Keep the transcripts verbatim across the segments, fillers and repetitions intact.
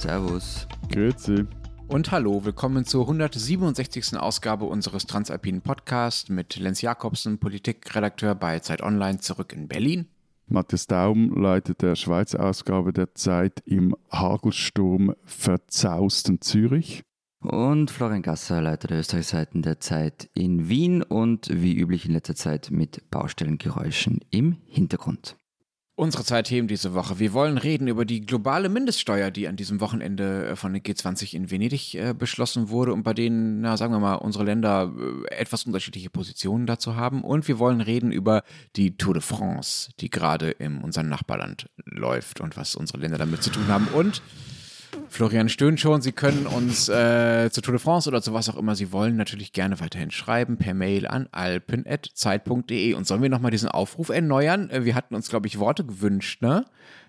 Servus. Grüezi. Und hallo, willkommen zur hundertsiebenundsechzigsten Ausgabe unseres Transalpinen Podcasts mit Lenz Jakobsen, Politikredakteur bei Zeit Online, zurück in Berlin. Matthias Daum leitet der Schweizer Ausgabe der Zeit im Hagelsturm verzausten Zürich. Und Florian Gasser, Leiter der Österreichseiten der Zeit in Wien und wie üblich in letzter Zeit mit Baustellengeräuschen im Hintergrund. Unsere Zeitthemen diese Woche. Wir wollen reden über die globale Mindeststeuer, die an diesem Wochenende von den G zwanzig in Venedig äh, beschlossen wurde und bei denen, na, sagen wir mal, unsere Länder äh, etwas unterschiedliche Positionen dazu haben. Und wir wollen reden über die Tour de France, die gerade in unserem Nachbarland läuft und was unsere Länder damit zu tun haben. Und Florian stöhnt schon, Sie können uns äh, zur Tour de France oder zu was auch immer Sie wollen natürlich gerne weiterhin schreiben, per Mail an alpen at zeit punkt de. Und sollen wir nochmal diesen Aufruf erneuern? Äh, wir hatten uns, glaube ich, Worte gewünscht, ne?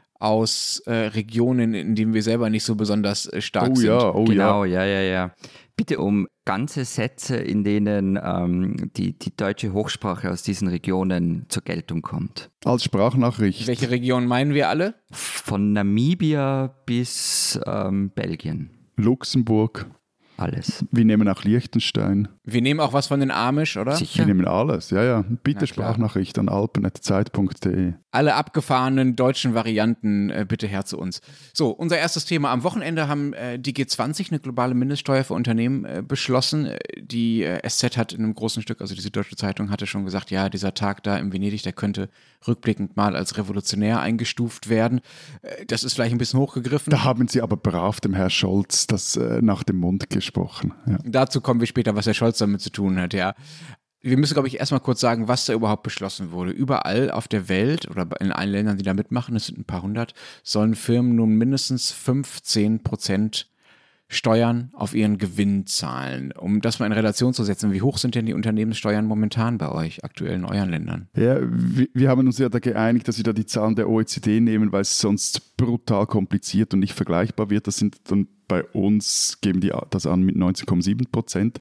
Aus äh, Regionen, in denen wir selber nicht so besonders äh, stark oh, sind. Ja, oh genau, ja, ja, ja, ja. Bitte um ganze Sätze, in denen ähm, die, die deutsche Hochsprache aus diesen Regionen zur Geltung kommt. Als Sprachnachricht. Welche Region meinen wir alle? Von Namibia bis ähm, Belgien. Luxemburg. Alles. Wir nehmen auch Liechtenstein. Wir nehmen auch was von den Amish, oder? Sicher. Wir nehmen alles, ja, ja. Bitte Na klar. Sprachnachricht an alpen at zeit punkt de. Alle abgefahrenen deutschen Varianten äh, bitte her zu uns. So, unser erstes Thema. Am Wochenende haben äh, die G zwanzig eine globale Mindeststeuer für Unternehmen äh, beschlossen. Die äh, S Z hat in einem großen Stück, also die Süddeutsche Zeitung, hatte schon gesagt, ja, dieser Tag da in Venedig, der könnte rückblickend mal als revolutionär eingestuft werden. Äh, das ist vielleicht ein bisschen hochgegriffen. Da haben Sie aber brav dem Herrn Scholz das äh, nach dem Mund gesprochen. Ja. Dazu kommen wir später, was Herr Scholz damit zu tun hat, ja. Wir müssen, glaube ich, erstmal kurz sagen, was da überhaupt beschlossen wurde. Überall auf der Welt oder in allen Ländern, die da mitmachen, das sind ein paar hundert, sollen Firmen nun mindestens fünfzehn Prozent Steuern auf ihren Gewinn zahlen. Um das mal in Relation zu setzen, wie hoch sind denn die Unternehmenssteuern momentan bei euch, aktuell in euren Ländern? Ja, wir, wir haben uns ja da geeinigt, dass wir da die Zahlen der O E C D nehmen, weil es sonst brutal kompliziert und nicht vergleichbar wird. Das sind dann bei uns, geben die das an mit neunzehn Komma sieben Prozent.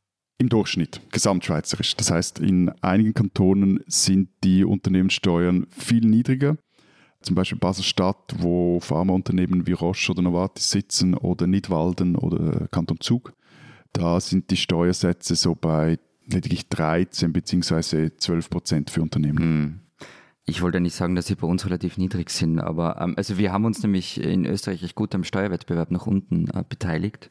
Im Durchschnitt, gesamtschweizerisch. Das heißt, in einigen Kantonen sind die Unternehmenssteuern viel niedriger. Zum Beispiel Basel-Stadt, wo Pharmaunternehmen wie Roche oder Novartis sitzen, oder Nidwalden oder Kanton Zug. Da sind die Steuersätze so bei lediglich dreizehn bzw. zwölf Prozent für Unternehmen. Hm. Ich wollte nicht sagen, dass sie bei uns relativ niedrig sind, aber ähm, also wir haben uns nämlich in Österreich recht gut am Steuerwettbewerb nach unten äh, beteiligt.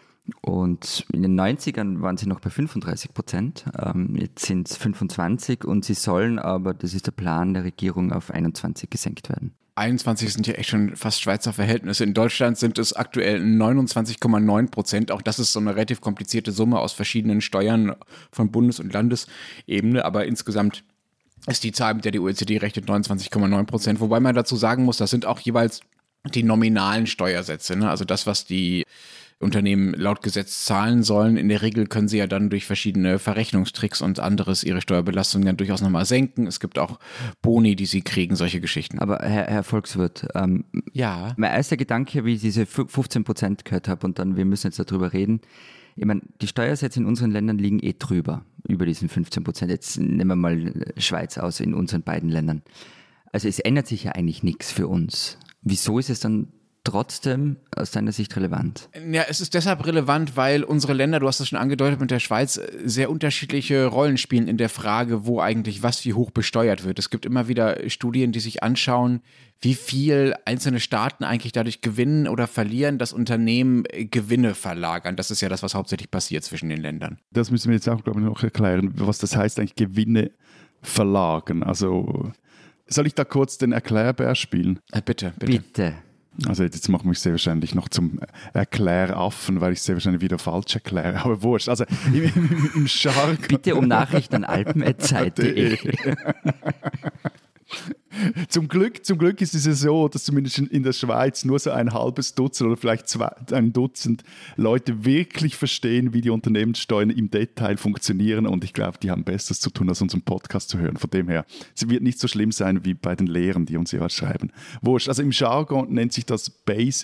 Und in den neunzigern waren sie noch bei fünfunddreißig Prozent, ähm, jetzt sind es fünfundzwanzig und sie sollen aber, das ist der Plan der Regierung, auf einundzwanzig gesenkt werden. einundzwanzig sind ja echt schon fast Schweizer Verhältnisse. In Deutschland sind es aktuell neunundzwanzig Komma neun Prozent. Auch das ist so eine relativ komplizierte Summe aus verschiedenen Steuern von Bundes- und Landesebene, aber insgesamt ist die Zahl, mit der die O E C D rechnet, neunundzwanzig Komma neun Prozent. Wobei man dazu sagen muss, das sind auch jeweils die nominalen Steuersätze, ne? Also das, was die Unternehmen laut Gesetz zahlen sollen. In der Regel können sie ja dann durch verschiedene Verrechnungstricks und anderes ihre Steuerbelastung dann durchaus nochmal senken. Es gibt auch Boni, die sie kriegen, solche Geschichten. Aber Herr, Herr Volkswirt, ähm, ja. Mein erster Gedanke, wie ich diese fünfzehn Prozent gehört habe und dann, wir müssen jetzt darüber reden. Ich meine, die Steuersätze in unseren Ländern liegen eh drüber, über diesen fünfzehn Prozent. Jetzt nehmen wir mal Schweiz aus, in unseren beiden Ländern. Also es ändert sich ja eigentlich nichts für uns. Wieso ist es dann trotzdem aus deiner Sicht relevant? Ja, es ist deshalb relevant, weil unsere Länder, du hast das schon angedeutet mit der Schweiz, sehr unterschiedliche Rollen spielen in der Frage, wo eigentlich was wie hoch besteuert wird. Es gibt immer wieder Studien, die sich anschauen, wie viel einzelne Staaten eigentlich dadurch gewinnen oder verlieren, dass Unternehmen Gewinne verlagern. Das ist ja das, was hauptsächlich passiert zwischen den Ländern. Das müssen wir jetzt auch, glaube ich, noch erklären, was das heißt, eigentlich Gewinne verlagern. Also soll ich da kurz den Erklärbär spielen? Äh, bitte, bitte. Bitte. Also jetzt mache ich mich sehr wahrscheinlich noch zum Erkläraffen, weil ich sehr wahrscheinlich wieder falsch erkläre, aber wurscht. Also im, im, im Jargon... Bitte um Nachrichten an alpen at zeit punkt de. Zum Glück, zum Glück ist es ja so, dass zumindest in der Schweiz nur so ein halbes Dutzend oder vielleicht zwei, ein Dutzend Leute wirklich verstehen, wie die Unternehmenssteuern im Detail funktionieren, und ich glaube, die haben Besseres zu tun, als unseren Podcast zu hören. Von dem her, es wird nicht so schlimm sein wie bei den Lehrern, die uns ja schreiben. Wurscht. Also im Jargon nennt sich das Base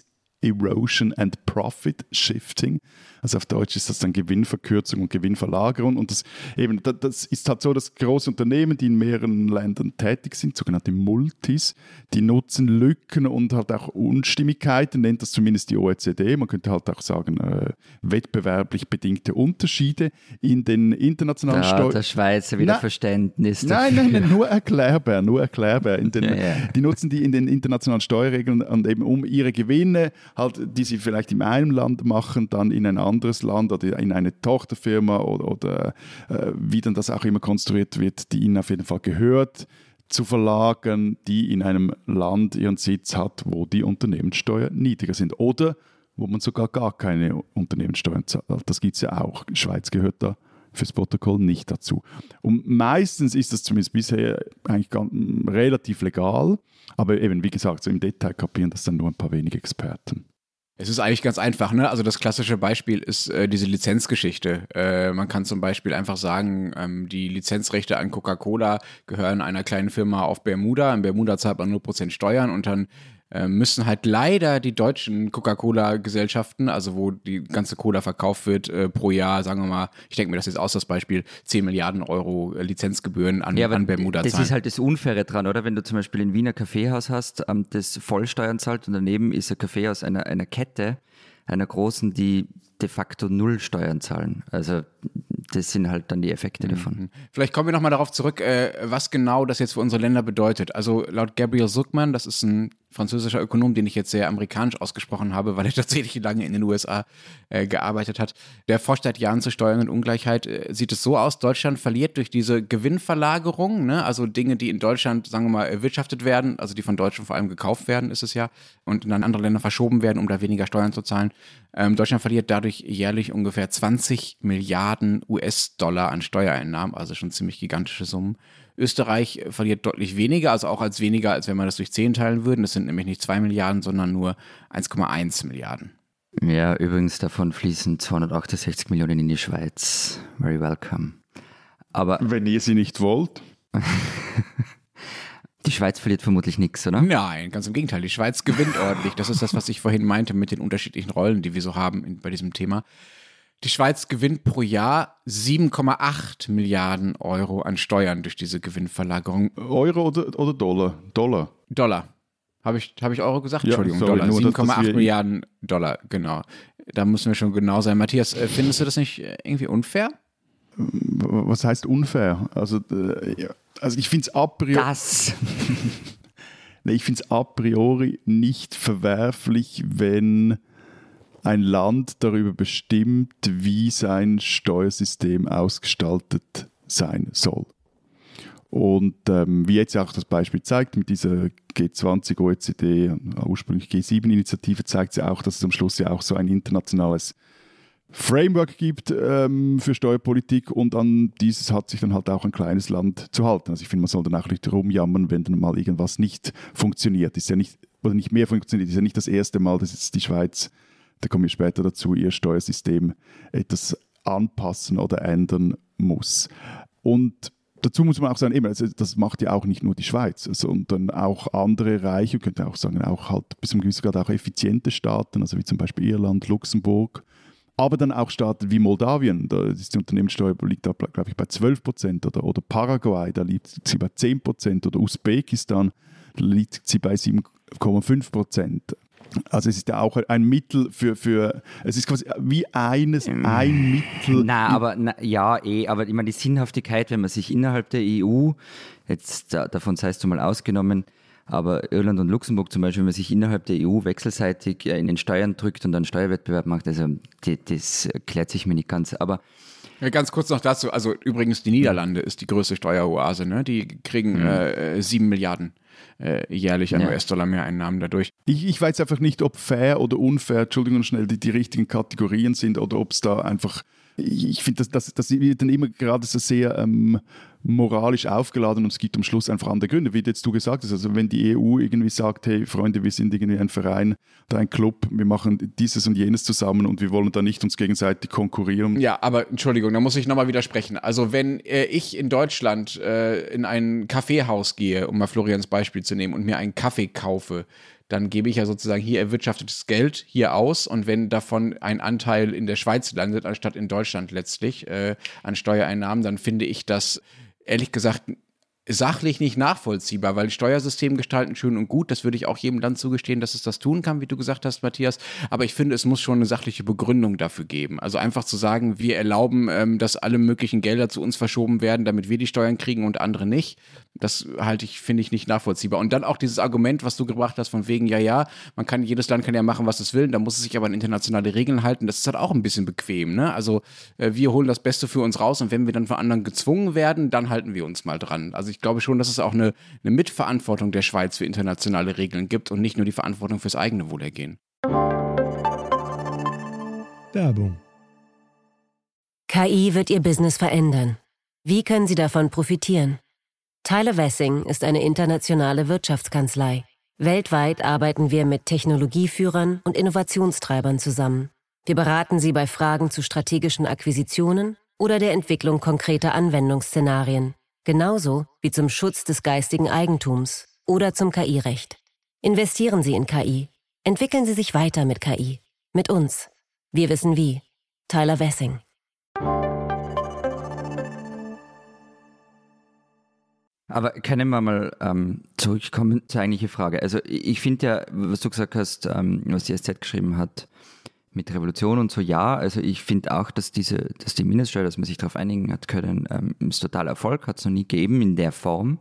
Erosion and Profit Shifting. Also auf Deutsch ist das dann Gewinnverkürzung und Gewinnverlagerung. Und das, eben, das ist halt so, dass große Unternehmen, die in mehreren Ländern tätig sind, sogenannte Multis, die nutzen Lücken und halt auch Unstimmigkeiten, nennt das zumindest die O E C D. Man könnte halt auch sagen, äh, wettbewerblich bedingte Unterschiede in den internationalen Steuern. Da der Schweizer wieder Na, Verständnis Nein, dafür. nein, nein, nur erklärbar, nur erklärbar. In den, Ja, ja. Die nutzen die in den internationalen Steuerregeln und eben um ihre Gewinne, halt, die sie vielleicht in einem Land machen, dann in ein anderes Land oder in eine Tochterfirma oder, oder äh, wie dann das auch immer konstruiert wird, die ihnen auf jeden Fall gehört, zu verlagern, die in einem Land ihren Sitz hat, wo die Unternehmenssteuern niedriger sind oder wo man sogar gar keine Unternehmenssteuern zahlt. Das gibt es ja auch. Die Schweiz gehört da fürs Protokoll nicht dazu. Und meistens ist das zumindest bisher eigentlich ganz, relativ legal, aber eben, wie gesagt, so im Detail kapieren das dann nur ein paar wenige Experten. Es ist eigentlich ganz einfach, ne? Also das klassische Beispiel ist äh, diese Lizenzgeschichte. Äh, man kann zum Beispiel einfach sagen, ähm, die Lizenzrechte an Coca-Cola gehören einer kleinen Firma auf Bermuda. In Bermuda zahlt man null Prozent Steuern und dann äh, müssen halt leider die deutschen Coca-Cola-Gesellschaften, also wo die ganze Cola verkauft wird, äh, pro Jahr, sagen wir mal, ich denke mir das jetzt aus, das Beispiel, zehn Milliarden Euro äh, Lizenzgebühren an, Ja, aber an Bermuda das zahlen. ist halt das Unfaire dran, oder? Wenn du zum Beispiel ein Wiener Kaffeehaus hast, ähm, das Vollsteuern zahlt und daneben ist ein Kaffeehaus einer, einer Kette, einer großen, die de facto null Steuern zahlen. Also das sind halt dann die Effekte davon. Vielleicht kommen wir nochmal darauf zurück, äh, was genau das jetzt für unsere Länder bedeutet. Also laut Gabriel Zucman, das ist ein französischer Ökonom, den ich jetzt sehr amerikanisch ausgesprochen habe, weil er tatsächlich lange in den U S A äh, gearbeitet hat, der forscht seit Jahren zur Steuern und Ungleichheit, äh, sieht es so aus, Deutschland verliert durch diese Gewinnverlagerung, ne? Also Dinge, die in Deutschland, sagen wir mal, erwirtschaftet werden, also die von Deutschen vor allem gekauft werden, ist es ja, und in andere Länder verschoben werden, um da weniger Steuern zu zahlen. Ähm, Deutschland verliert dadurch jährlich ungefähr zwanzig Milliarden U S-Dollar an Steuereinnahmen, also schon ziemlich gigantische Summen. Österreich verliert deutlich weniger, also auch als weniger, als wenn wir das durch zehn teilen würden. Das sind nämlich nicht zwei Milliarden, sondern nur eins Komma eins Milliarden. Ja, übrigens davon fließen zweihundertachtundsechzig Millionen in die Schweiz. Very welcome. Aber Wenn ihr sie nicht wollt. die Schweiz verliert vermutlich nichts, oder? Nein, ganz im Gegenteil. Die Schweiz gewinnt ordentlich. Das ist das, was ich vorhin meinte mit den unterschiedlichen Rollen, die wir so haben in, bei diesem Thema. Die Schweiz gewinnt pro Jahr sieben Komma acht Milliarden Euro an Steuern durch diese Gewinnverlagerung. Euro oder, oder Dollar? Dollar. Dollar. Habe ich, hab ich Euro gesagt? Ja, Entschuldigung, sorry, Dollar. nur, dass- sieben Komma acht dass wir- Milliarden Dollar, genau. Da müssen wir schon genau sein. Matthias, äh, findest du das nicht äh, irgendwie unfair? Was heißt unfair? Also, äh, ja. also ich finde es a priori... Das. Nee, ich finde es a priori nicht verwerflich, wenn ein Land darüber bestimmt, wie sein Steuersystem ausgestaltet sein soll. Und ähm, wie jetzt auch das Beispiel zeigt, mit dieser G zwanzig, O E C D, ursprünglich G sieben Initiative, zeigt sie auch, dass es am Schluss ja auch so ein internationales Framework gibt ähm, für Steuerpolitik und an dieses hat sich dann halt auch ein kleines Land zu halten. Also ich finde, man soll dann auch nicht rumjammern, wenn dann mal irgendwas nicht funktioniert. Ist ja nicht, oder nicht mehr funktioniert. Ist ja nicht das erste Mal, dass jetzt die Schweiz, da kommen wir später dazu, ihr Steuersystem etwas anpassen oder ändern muss. Und dazu muss man auch sagen, eben, also das macht ja auch nicht nur die Schweiz, sondern auch andere reiche, man könnte auch sagen, auch halt bis zu einem gewissen Grad auch effiziente Staaten, also wie zum Beispiel Irland, Luxemburg, aber dann auch Staaten wie Moldawien, da ist die Unternehmenssteuer liegt da, glaube ich, bei zwölf Prozent oder, oder Paraguay, da liegt sie bei zehn Prozent oder Usbekistan, da liegt sie bei sieben Komma fünf Prozent. Also es ist ja auch ein Mittel für, für es ist quasi wie eines, ein Mittel. Na, aber na, ja, eh, aber ich meine, die Sinnhaftigkeit, wenn man sich innerhalb der E U, jetzt da, davon sei es zumal ausgenommen, aber Irland und Luxemburg zum Beispiel, wenn man sich innerhalb der E U wechselseitig in den Steuern drückt und dann Steuerwettbewerb macht, also die, das klärt sich mir nicht ganz. Aber Ja, ganz kurz noch dazu, also übrigens die Niederlande ist die größte Steueroase, ne? Die kriegen Mhm. äh, sieben Milliarden äh, jährlich an Ja. U S-Dollar Mehreinnahmen dadurch. Ich, ich weiß einfach nicht, ob fair oder unfair, Entschuldigung schnell, die, die richtigen Kategorien sind oder ob es da einfach, ich, ich finde, das, das, das wird dann immer gerade so sehr ähm, moralisch aufgeladen und es gibt am Schluss einfach andere Gründe, wie jetzt du gesagt hast. Also wenn die E U irgendwie sagt, hey Freunde, wir sind irgendwie ein Verein oder ein Club, wir machen dieses und jenes zusammen und wir wollen da nicht uns gegenseitig konkurrieren. Ja, aber Entschuldigung, da muss ich nochmal widersprechen. Also wenn äh, ich in Deutschland äh, in ein Kaffeehaus gehe, um mal Florians Beispiel zu nehmen, und mir einen Kaffee kaufe, dann gebe ich ja sozusagen hier erwirtschaftetes Geld hier aus und wenn davon ein Anteil in der Schweiz landet, anstatt in Deutschland letztlich äh, an Steuereinnahmen, dann finde ich das ehrlich gesagt sachlich nicht nachvollziehbar, weil Steuersystem gestalten schön und gut, das würde ich auch jedem Land zugestehen, dass es das tun kann, wie du gesagt hast, Matthias, aber ich finde, es muss schon eine sachliche Begründung dafür geben. Also einfach zu sagen, wir erlauben, ähm, dass alle möglichen Gelder zu uns verschoben werden, damit wir die Steuern kriegen und andere nicht, das halte ich, finde ich nicht nachvollziehbar. Und dann auch dieses Argument, was du gebracht hast, von wegen, ja, ja, man kann, jedes Land kann ja machen, was es will, da muss es sich aber an internationale Regeln halten, das ist halt auch ein bisschen bequem, ne? Also äh, wir holen das Beste für uns raus und wenn wir dann von anderen gezwungen werden, dann halten wir uns mal dran. Also ich glaube schon, dass es auch eine, eine Mitverantwortung der Schweiz für internationale Regeln gibt und nicht nur die Verantwortung fürs eigene Wohlergehen. Werbung. K I wird Ihr Business verändern. Wie können Sie davon profitieren? Tyler Wessing ist eine internationale Wirtschaftskanzlei. Weltweit arbeiten wir mit Technologieführern und Innovationstreibern zusammen. Wir beraten Sie bei Fragen zu strategischen Akquisitionen oder der Entwicklung konkreter Anwendungsszenarien, genauso wie zum Schutz des geistigen Eigentums oder zum K I-Recht. Investieren Sie in K I. Entwickeln Sie sich weiter mit K I. Mit uns. Wir wissen wie. Tyler Wessing. Aber können wir mal ähm, zurückkommen zur eigentlichen Frage. Also ich finde ja, was du gesagt hast, ähm, was die S Z geschrieben hat, mit Revolution und so, ja, also ich finde auch, dass diese, dass die Mindeststeuer, dass man sich darauf einigen hat können, ähm, ist total Erfolg, hat es noch nie gegeben in der Form.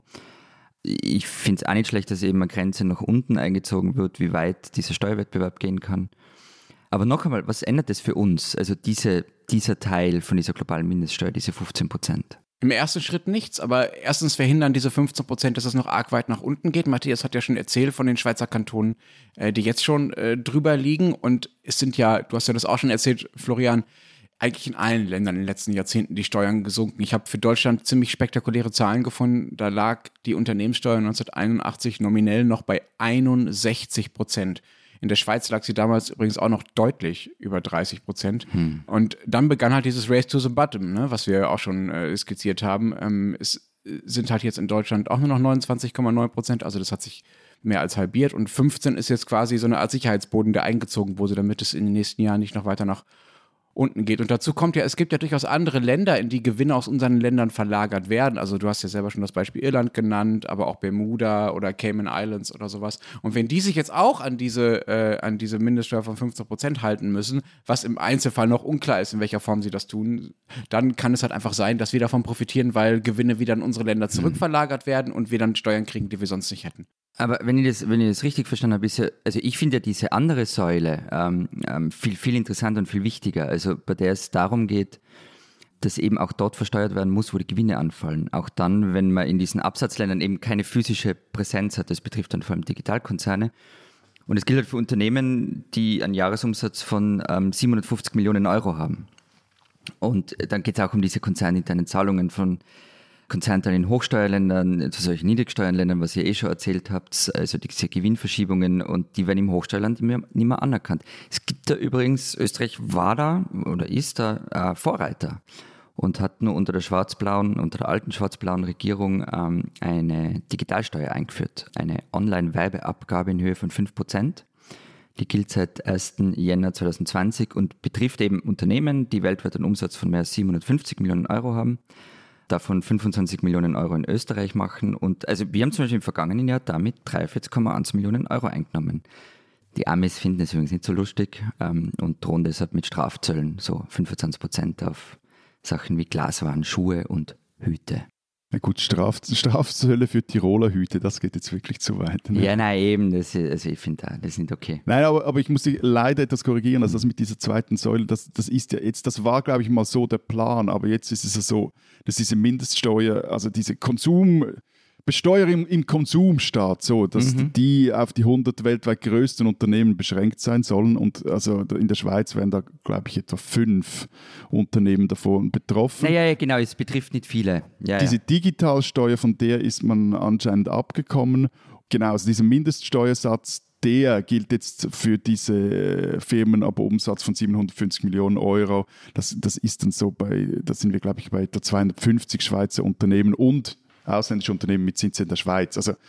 Ich finde es auch nicht schlecht, dass eben eine Grenze nach unten eingezogen wird, wie weit dieser Steuerwettbewerb gehen kann. Aber noch einmal, was ändert das für uns? Also diese, dieser Teil von dieser globalen Mindeststeuer, diese fünfzehn Prozent? Im ersten Schritt nichts, aber erstens verhindern diese fünfzehn Prozent, dass es noch arg weit nach unten geht. Matthias hat ja schon erzählt von den Schweizer Kantonen, äh, die jetzt schon äh, drüber liegen. Und es sind ja, du hast ja das auch schon erzählt, Florian, eigentlich in allen Ländern in den letzten Jahrzehnten die Steuern gesunken. Ich habe für Deutschland ziemlich spektakuläre Zahlen gefunden. Da lag die Unternehmenssteuer neunzehnhunderteinundachtzig nominell noch bei einundsechzig Prozent. In der Schweiz lag sie damals übrigens auch noch deutlich über dreißig Prozent. Hm. Und dann begann halt dieses Race to the Bottom, ne, was wir auch schon äh, skizziert haben. Ähm, es sind halt jetzt in Deutschland auch nur noch neunundzwanzig Komma neun Prozent. Also das hat sich mehr als halbiert. Und fünfzehn ist jetzt quasi so eine Art Sicherheitsboden, der eingezogen wurde, damit es in den nächsten Jahren nicht noch weiter nach unten geht. Und dazu kommt ja, es gibt ja durchaus andere Länder, in die Gewinne aus unseren Ländern verlagert werden. Also du hast ja selber schon das Beispiel Irland genannt, aber auch Bermuda oder Cayman Islands oder sowas. Und wenn die sich jetzt auch an diese, äh, an diese Mindeststeuer von fünfzehn Prozent halten müssen, was im Einzelfall noch unklar ist, in welcher Form sie das tun, dann kann es halt einfach sein, dass wir davon profitieren, weil Gewinne wieder in unsere Länder zurückverlagert werden und wir dann Steuern kriegen, die wir sonst nicht hätten. Aber wenn ich das, wenn ich das richtig verstanden habe, ist ja, also ich finde ja diese andere Säule ähm, ähm, viel, viel interessanter und viel wichtiger. Also bei der es darum geht, dass eben auch dort versteuert werden muss, wo die Gewinne anfallen. Auch dann, wenn man in diesen Absatzländern eben keine physische Präsenz hat. Das betrifft dann vor allem Digitalkonzerne. Und es gilt halt für Unternehmen, die einen Jahresumsatz von ähm, siebenhundertfünfzig Millionen Euro haben. Und dann geht es auch um diese konzerninternen Zahlungen von Konzernteilen in Hochsteuerländern, zu solchen Niedrigsteuerländern, was ihr eh schon erzählt habt, also diese Gewinnverschiebungen, und die werden im Hochsteuerland nicht mehr, nicht mehr anerkannt. Es gibt da übrigens, Österreich war da oder ist da äh, Vorreiter und hat nur unter der schwarz-blauen, unter der alten schwarz-blauen Regierung ähm, eine Digitalsteuer eingeführt, eine Online-Werbeabgabe in Höhe von fünf Prozent. Die gilt seit ersten Jänner zweitausendzwanzig und betrifft eben Unternehmen, die weltweit einen Umsatz von mehr als siebenhundertfünfzig Millionen Euro haben, davon fünfundzwanzig Millionen Euro in Österreich machen. Und also wir haben zum Beispiel im vergangenen Jahr damit dreiundvierzig Komma eins Millionen Euro eingenommen. Die Amis finden es übrigens nicht so lustig ähm, und drohen deshalb mit Strafzöllen, so fünfundzwanzig Prozent auf Sachen wie Glaswaren, Schuhe und Hüte. Na gut, Straf, Strafzölle für Tiroler Hüte, das geht jetzt wirklich zu weit. Ne? Ja, nein, eben, das, also ich finde das ist nicht okay. Nein, aber, aber ich muss dich leider etwas korrigieren, also das mit dieser zweiten Säule, das, das ist ja jetzt, das war, glaube ich, mal so der Plan, aber jetzt ist es ja so, dass diese Mindeststeuer, also diese Konsum... Besteuerung im Konsumstaat, so, dass mhm. die auf die hundert weltweit größten Unternehmen beschränkt sein sollen. Und also in der Schweiz wären da, glaube ich, etwa fünf Unternehmen davon betroffen. Naja, ja, genau, es betrifft nicht viele. Ja, Diese ja. Digitalsteuer, von der ist man anscheinend abgekommen. Genau, also dieser Mindeststeuersatz, der gilt jetzt für diese Firmen ab Umsatz von siebenhundertfünfzig Millionen Euro. Das, das ist dann so bei, da sind wir, glaube ich, bei etwa zweihundertfünfzig Schweizer Unternehmen und ausländische Unternehmen mit Sitz in der Schweiz. Also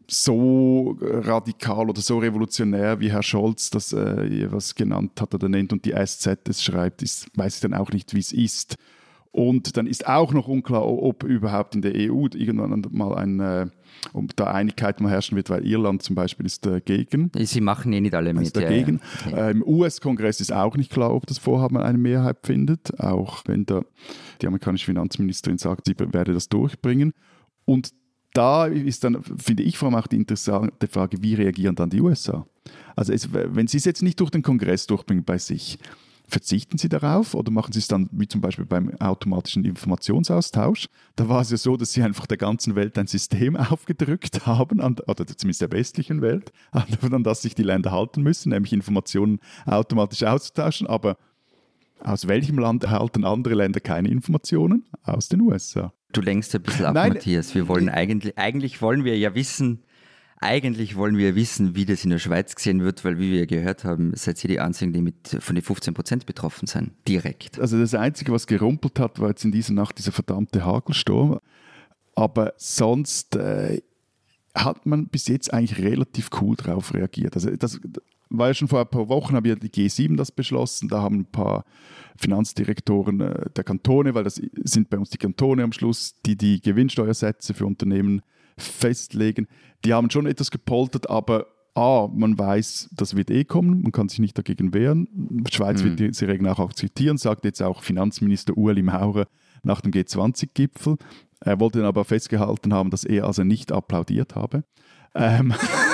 so radikal oder so revolutionär, wie Herr Scholz das äh, was genannt hat oder nennt und die S Z es schreibt, ist, weiß ich dann auch nicht, wie es ist. Und dann ist auch noch unklar, ob überhaupt in der E U irgendwann mal ein, äh, ob da Einigkeit mal herrschen wird, weil Irland zum Beispiel ist dagegen. Sie machen eh nicht alle mit. Ist dagegen. Ja, ja. Äh, Im U S-Kongress ist auch nicht klar, ob das Vorhaben eine Mehrheit findet, auch wenn da die amerikanische Finanzministerin sagt, sie werde das durchbringen. Und da ist dann, finde ich, vor allem auch die interessante Frage, wie reagieren dann die U S A? Also es, wenn sie es jetzt nicht durch den Kongress durchbringen bei sich, verzichten Sie darauf oder machen Sie es dann wie zum Beispiel beim automatischen Informationsaustausch? Da war es ja so, dass Sie einfach der ganzen Welt ein System aufgedrückt haben, an, oder zumindest der westlichen Welt, an das sich die Länder halten müssen, nämlich Informationen automatisch auszutauschen. Aber aus welchem Land erhalten andere Länder keine Informationen? Aus den U S A. Du lenkst ein bisschen ab, Nein, Matthias. Wir wollen eigentlich, eigentlich wollen wir ja wissen, Eigentlich wollen wir wissen, wie das in der Schweiz gesehen wird, weil, wie wir gehört haben, seid ihr die Einzigen, die mit von den fünfzehn Prozent betroffen sind, direkt. Also das Einzige, was gerumpelt hat, war jetzt in dieser Nacht dieser verdammte Hagelsturm. Aber sonst äh, hat man bis jetzt eigentlich relativ cool drauf reagiert. Also das war ja schon vor ein paar Wochen, haben ja die G sieben das beschlossen, da haben ein paar Finanzdirektoren äh, der Kantone, weil das sind bei uns die Kantone am Schluss, die die Gewinnsteuersätze für Unternehmen festlegen. Die haben schon etwas gepoltert, aber A, man weiß, das wird eh kommen, man kann sich nicht dagegen wehren. Die Schweiz mhm. wird diese Regeln auch akzeptieren, sagt jetzt auch Finanzminister Ueli Maurer nach dem G zwanzig Gipfel. Er wollte dann aber festgehalten haben, dass er also nicht applaudiert habe. Ähm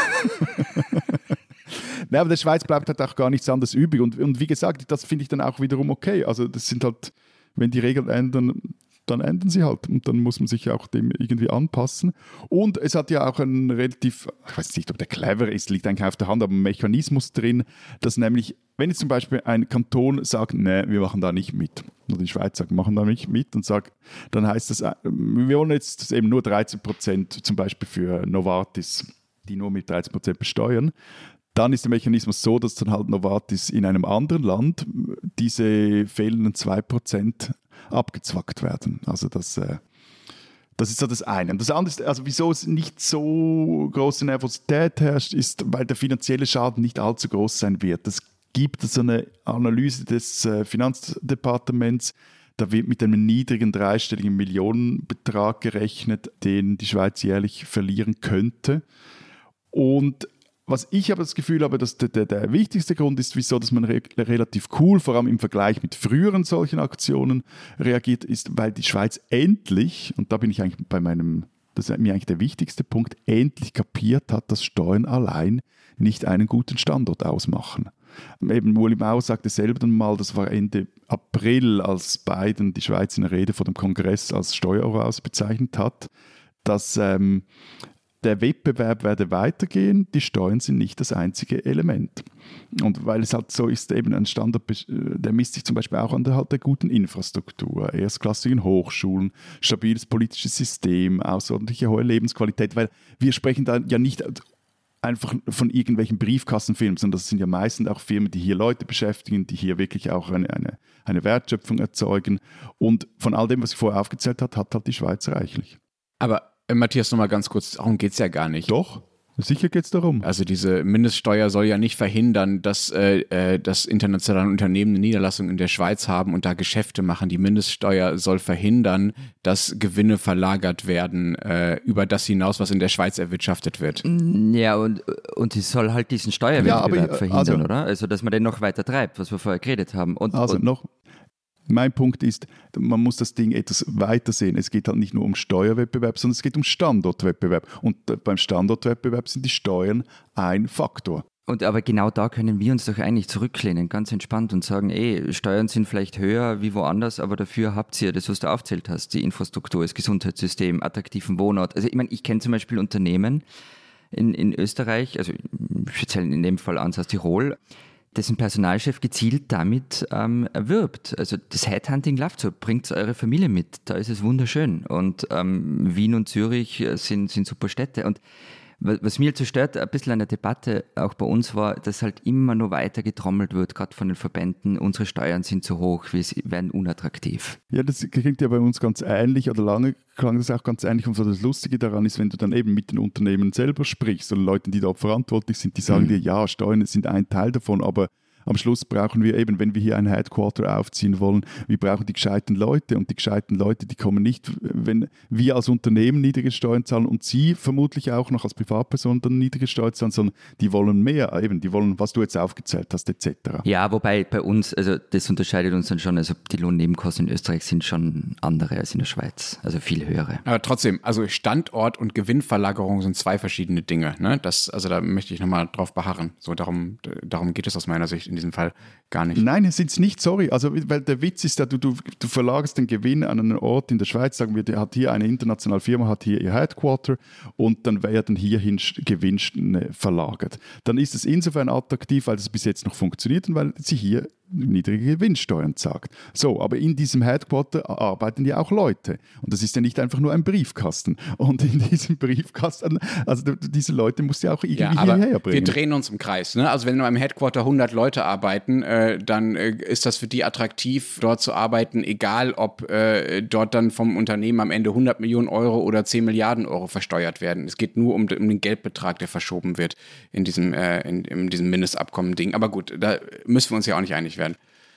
Nein, aber der Schweiz bleibt halt auch gar nichts anderes übrig. Und, und wie gesagt, das finde ich dann auch wiederum okay. Also das sind halt, wenn die Regeln ändern, dann ändern sie halt und dann muss man sich auch dem irgendwie anpassen. Und es hat ja auch einen relativ, ich weiß nicht, ob der clever ist, liegt eigentlich auf der Hand, aber ein Mechanismus drin, dass nämlich, wenn jetzt zum Beispiel ein Kanton sagt, nee, wir machen da nicht mit, oder die Schweiz sagt, wir machen da nicht mit und sagt, dann heißt das, wir wollen jetzt eben nur dreizehn Prozent zum Beispiel für Novartis, die nur mit dreizehn Prozent besteuern, dann ist der Mechanismus so, dass dann halt Novartis in einem anderen Land diese fehlenden zwei Prozent abgezwackt werden. Also das, äh, das ist so das eine. Und das andere ist, also wieso es nicht so große Nervosität herrscht, ist, weil der finanzielle Schaden nicht allzu groß sein wird. Es gibt so eine Analyse des äh, Finanzdepartements, da wird mit einem niedrigen dreistelligen Millionenbetrag gerechnet, den die Schweiz jährlich verlieren könnte. Und was ich aber das Gefühl habe, dass der, der, der wichtigste Grund ist, wieso dass man re- relativ cool, vor allem im Vergleich mit früheren solchen Aktionen reagiert, ist, weil die Schweiz endlich, und da bin ich eigentlich bei meinem, das ist mir eigentlich der wichtigste Punkt, endlich kapiert hat, dass Steuern allein nicht einen guten Standort ausmachen. Eben Ueli Maurer sagte selber dann mal, das war Ende April, als Biden die Schweiz in einer Rede vor dem Kongress als Steueroase bezeichnet hat, dass ähm, der Wettbewerb werde weitergehen, die Steuern sind nicht das einzige Element. Und weil es halt so ist, eben ein Standard, der misst sich zum Beispiel auch an der, halt der guten Infrastruktur, erstklassigen Hochschulen, stabiles politisches System, außerordentliche hohe Lebensqualität, weil wir sprechen da ja nicht einfach von irgendwelchen Briefkassenfirmen, sondern das sind ja meistens auch Firmen, die hier Leute beschäftigen, die hier wirklich auch eine, eine, eine Wertschöpfung erzeugen. Und von all dem, was ich vorher aufgezählt habe, hat halt die Schweiz reichlich. Aber äh, Matthias, nochmal ganz kurz, darum geht es ja gar nicht. Doch, sicher geht es darum. Also diese Mindeststeuer soll ja nicht verhindern, dass, äh, äh, dass internationale Unternehmen eine Niederlassung in der Schweiz haben und da Geschäfte machen. Die Mindeststeuer soll verhindern, dass Gewinne verlagert werden äh, über das hinaus, was in der Schweiz erwirtschaftet wird. Ja, und, und sie soll halt diesen Steuerwettbewerb ja, aber, verhindern, also, oder? Also, dass man den noch weiter treibt, was wir vorher geredet haben. Und, also und noch... Mein Punkt ist, man muss das Ding etwas weiter sehen. Es geht halt nicht nur um Steuerwettbewerb, sondern es geht um Standortwettbewerb. Und beim Standortwettbewerb sind die Steuern ein Faktor. Und aber genau da können wir uns doch eigentlich zurücklehnen, ganz entspannt und sagen, ey, Steuern sind vielleicht höher wie woanders, aber dafür habt ihr das, was du aufzählt hast, die Infrastruktur, das Gesundheitssystem, attraktiven Wohnort. Also ich meine, ich kenne zum Beispiel Unternehmen in, in Österreich, also speziell in dem Fall Ansatz Tirol, dessen Personalchef gezielt damit ähm, wirbt. Also das Headhunting läuft so, bringt eure Familie mit, da ist es wunderschön. Und ähm, Wien und Zürich sind, sind super Städte. Und Was mir zu stört, ein bisschen an der Debatte auch bei uns war, dass halt immer nur weiter getrommelt wird, gerade von den Verbänden, unsere Steuern sind zu hoch, wir werden unattraktiv. Ja, das klingt ja bei uns ganz ähnlich oder lange klang das auch ganz ähnlich. Und so das Lustige daran ist, wenn du dann eben mit den Unternehmen selber sprichst oder Leuten, die dort verantwortlich sind, die sagen mhm. dir, ja, Steuern sind ein Teil davon, aber am Schluss brauchen wir eben, wenn wir hier ein Headquarter aufziehen wollen, wir brauchen die gescheiten Leute und die gescheiten Leute, die kommen nicht, wenn wir als Unternehmen niedrige Steuern zahlen und sie vermutlich auch noch als Privatperson dann niedrige Steuern zahlen, sondern die wollen mehr, eben, die wollen, was du jetzt aufgezählt hast, et cetera. Ja, wobei bei uns, also das unterscheidet uns dann schon, also die Lohnnebenkosten in Österreich sind schon andere als in der Schweiz, also viel höhere. Aber trotzdem, also Standort und Gewinnverlagerung sind zwei verschiedene Dinge, ne? Das, also da möchte ich nochmal drauf beharren. So, darum, darum geht es aus meiner Sicht in diesem Fall gar nicht. Nein, es ist nicht, sorry. Also, weil der Witz ist ja, du, du, du verlagerst den Gewinn an einen Ort in der Schweiz, sagen wir, der hat hier eine internationale Firma, hat hier ihr Headquarter und dann werden hierhin Gewinne verlagert. Dann ist es insofern attraktiv, weil es bis jetzt noch funktioniert und weil sie hier niedrige Gewinnsteuern sagt. So, aber in diesem Headquarter arbeiten ja auch Leute. Und das ist ja nicht einfach nur ein Briefkasten. Und in diesem Briefkasten, also diese Leute musst du ja auch irgendwie ja, aber hierher bringen. Wir drehen uns im Kreis. Ne? Also wenn in einem Headquarter hundert Leute arbeiten, äh, dann äh, ist das für die attraktiv, dort zu arbeiten, egal ob äh, dort dann vom Unternehmen am Ende hundert Millionen Euro oder zehn Milliarden Euro versteuert werden. Es geht nur um, um den Geldbetrag, der verschoben wird in diesem, äh, in, in diesem Mindestabkommen-Ding. Aber gut, da müssen wir uns ja auch nicht einig werden.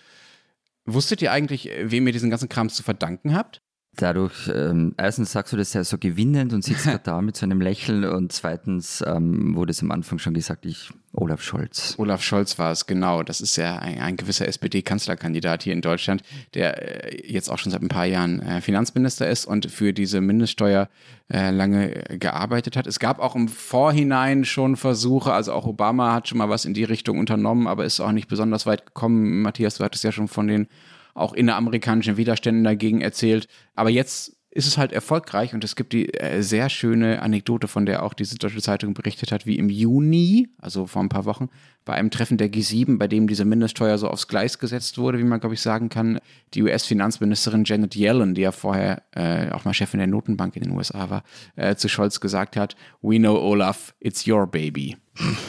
Wusstet ihr eigentlich, wem ihr diesen ganzen Kram zu verdanken habt? Dadurch, ähm, erstens sagst du das ja so gewinnend und sitzt gerade da mit so einem Lächeln und zweitens ähm, wurde es am Anfang schon gesagt, ich, Olaf Scholz. Olaf Scholz war es, genau. Das ist ja ein, ein gewisser S P D-Kanzlerkandidat hier in Deutschland, der äh, jetzt auch schon seit ein paar Jahren äh, Finanzminister ist und für diese Mindeststeuer äh, lange gearbeitet hat. Es gab auch im Vorhinein schon Versuche, also auch Obama hat schon mal was in die Richtung unternommen, aber ist auch nicht besonders weit gekommen. Matthias, du hattest ja schon von den auch inneramerikanischen Widerständen dagegen erzählt. Aber jetzt ist es halt erfolgreich und es gibt die äh, sehr schöne Anekdote, von der auch die Süddeutsche Zeitung berichtet hat, wie im Juni, also vor ein paar Wochen, bei einem Treffen der G sieben, bei dem diese Mindeststeuer so aufs Gleis gesetzt wurde, wie man, glaube ich, sagen kann, die U S-Finanzministerin Janet Yellen, die ja vorher äh, auch mal Chefin der Notenbank in den U S A war, äh, zu Scholz gesagt hat, "We know, Olaf, it's your baby."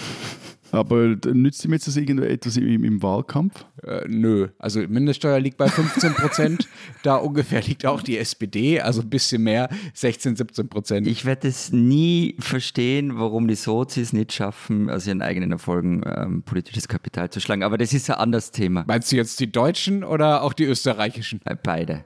Aber nützt ihm jetzt das irgendetwas im, im Wahlkampf? Äh, nö, also Mindeststeuer liegt bei fünfzehn Prozent, da ungefähr liegt auch die S P D, also ein bisschen mehr, sechzehn, siebzehn Prozent. Ich werde es nie verstehen, warum die Sozis nicht schaffen, aus ihren eigenen Erfolgen ähm, politisches Kapital zu schlagen, aber das ist ein anderes Thema. Meinst du jetzt die Deutschen oder auch die österreichischen? Beide.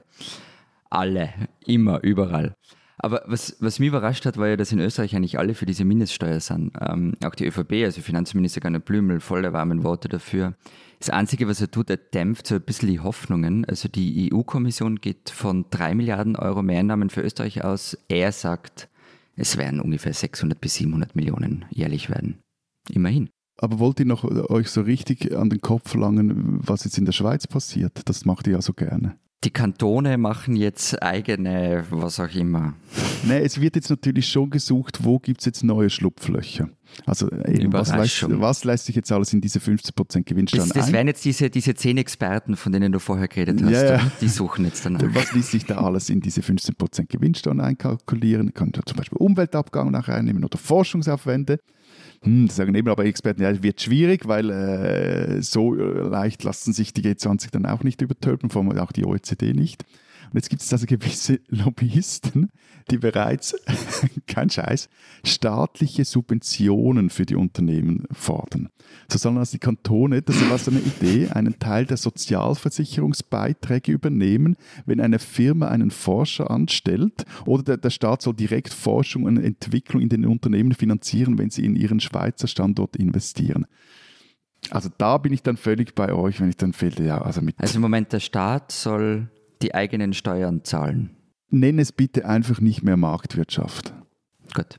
Alle, immer, überall. Aber was, was mich überrascht hat, war ja, dass in Österreich eigentlich alle für diese Mindeststeuer sind. Ähm, auch die ÖVP, also Finanzminister Gernot Blümel, voll der warmen Worte dafür. Das Einzige, was er tut, er dämpft so ein bisschen die Hoffnungen. Also die E U-Kommission geht von drei Milliarden Euro Mehreinnahmen für Österreich aus. Er sagt, es werden ungefähr sechshundert bis siebenhundert Millionen jährlich werden. Immerhin. Aber wollt ihr noch euch so richtig an den Kopf langen, was jetzt in der Schweiz passiert? Das macht ihr ja so gerne. Die Kantone machen jetzt eigene, was auch immer. Nee, es wird jetzt natürlich schon gesucht, wo gibt es jetzt neue Schlupflöcher. Also eben, was, lässt, was lässt sich jetzt alles in diese fünfzehn Prozent Gewinnsteuer ein? Das, das wären jetzt diese, diese zehn Experten, von denen du vorher geredet hast. Ja, ja. Die suchen jetzt danach. Was ließ sich da alles in diese fünfzehn Prozent Gewinnsteuer einkalkulieren? Man kann zum Beispiel Umweltabgang nachher einnehmen oder Forschungsaufwände. Hm, das sagen eben aber Experten, ja, es wird schwierig, weil äh, so leicht lassen sich die G zwanzig dann auch nicht übertölpen, vor allem auch die O E C D nicht. Und jetzt gibt es also gewisse Lobbyisten, die bereits, kein Scheiß, staatliche Subventionen für die Unternehmen fordern. So sollen also die Kantone, das war so eine Idee, einen Teil der Sozialversicherungsbeiträge übernehmen, wenn eine Firma einen Forscher anstellt, oder der, der Staat soll direkt Forschung und Entwicklung in den Unternehmen finanzieren, wenn sie in ihren Schweizer Standort investieren. Also da bin ich dann völlig bei euch, wenn ich dann fehle, ja, also mit... Also im Moment, der Staat soll die eigenen Steuern zahlen. Nenn es bitte einfach nicht mehr Marktwirtschaft. Gut.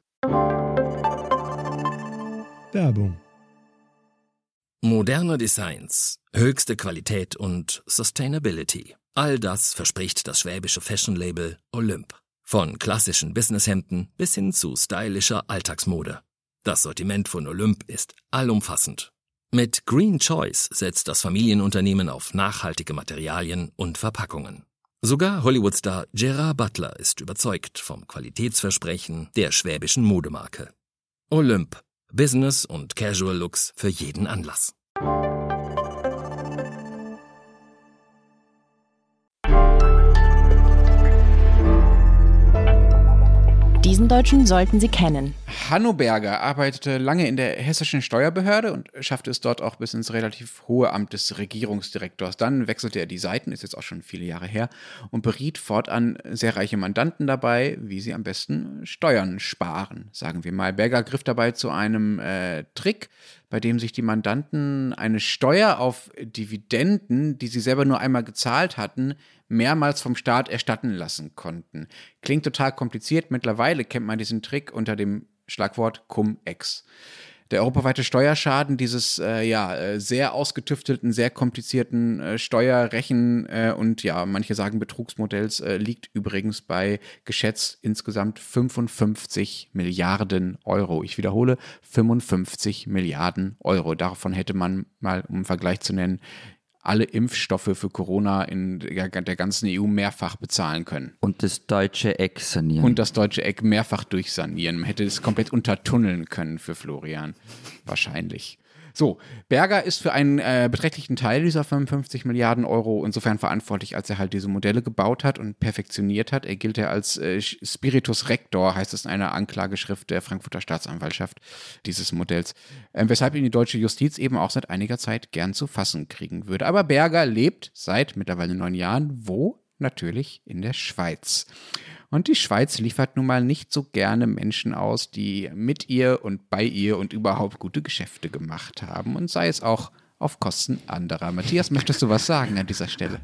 Werbung. Moderne Designs, höchste Qualität und Sustainability. All das verspricht das schwäbische Fashion-Label Olymp. Von klassischen Businesshemden bis hin zu stylischer Alltagsmode. Das Sortiment von Olymp ist allumfassend. Mit Green Choice setzt das Familienunternehmen auf nachhaltige Materialien und Verpackungen. Sogar Hollywood-Star Gerard Butler ist überzeugt vom Qualitätsversprechen der schwäbischen Modemarke. Olymp. Business und Casual Looks für jeden Anlass. Diesen Deutschen sollten Sie kennen. Hanno Berger arbeitete lange in der hessischen Steuerbehörde und schaffte es dort auch bis ins relativ hohe Amt des Regierungsdirektors. Dann wechselte er die Seiten, ist jetzt auch schon viele Jahre her, und beriet fortan sehr reiche Mandanten dabei, wie sie am besten Steuern sparen, sagen wir mal. Berger griff dabei zu einem äh, Trick, bei dem sich die Mandanten eine Steuer auf Dividenden, die sie selber nur einmal gezahlt hatten, mehrmals vom Staat erstatten lassen konnten. Klingt total kompliziert. Mittlerweile kennt man diesen Trick unter dem Schlagwort Cum-Ex. Der europaweite Steuerschaden dieses äh, ja, äh, sehr ausgetüftelten, sehr komplizierten äh, Steuerrechen- äh, und ja, manche sagen Betrugsmodells äh, liegt übrigens bei geschätzt insgesamt fünfundfünfzig Milliarden Euro. Ich wiederhole, fünfundfünfzig Milliarden Euro. Davon hätte man mal, um einen Vergleich zu nennen, alle Impfstoffe für Corona in der ganzen E U mehrfach bezahlen können. Und das deutsche Eck sanieren. Und das deutsche Eck mehrfach durchsanieren. Man hätte es komplett untertunneln können für Florian. Wahrscheinlich. So, Berger ist für einen äh, beträchtlichen Teil dieser fünfundfünfzig Milliarden Euro insofern verantwortlich, als er halt diese Modelle gebaut hat und perfektioniert hat. Er gilt ja als äh, Spiritus Rector, heißt es in einer Anklageschrift der Frankfurter Staatsanwaltschaft dieses Modells, äh, weshalb ihn die deutsche Justiz eben auch seit einiger Zeit gern zu fassen kriegen würde. Aber Berger lebt seit mittlerweile neun Jahren wo? Natürlich in der Schweiz. Und die Schweiz liefert nun mal nicht so gerne Menschen aus, die mit ihr und bei ihr und überhaupt gute Geschäfte gemacht haben. Und sei es auch auf Kosten anderer. Matthias, möchtest du was sagen an dieser Stelle?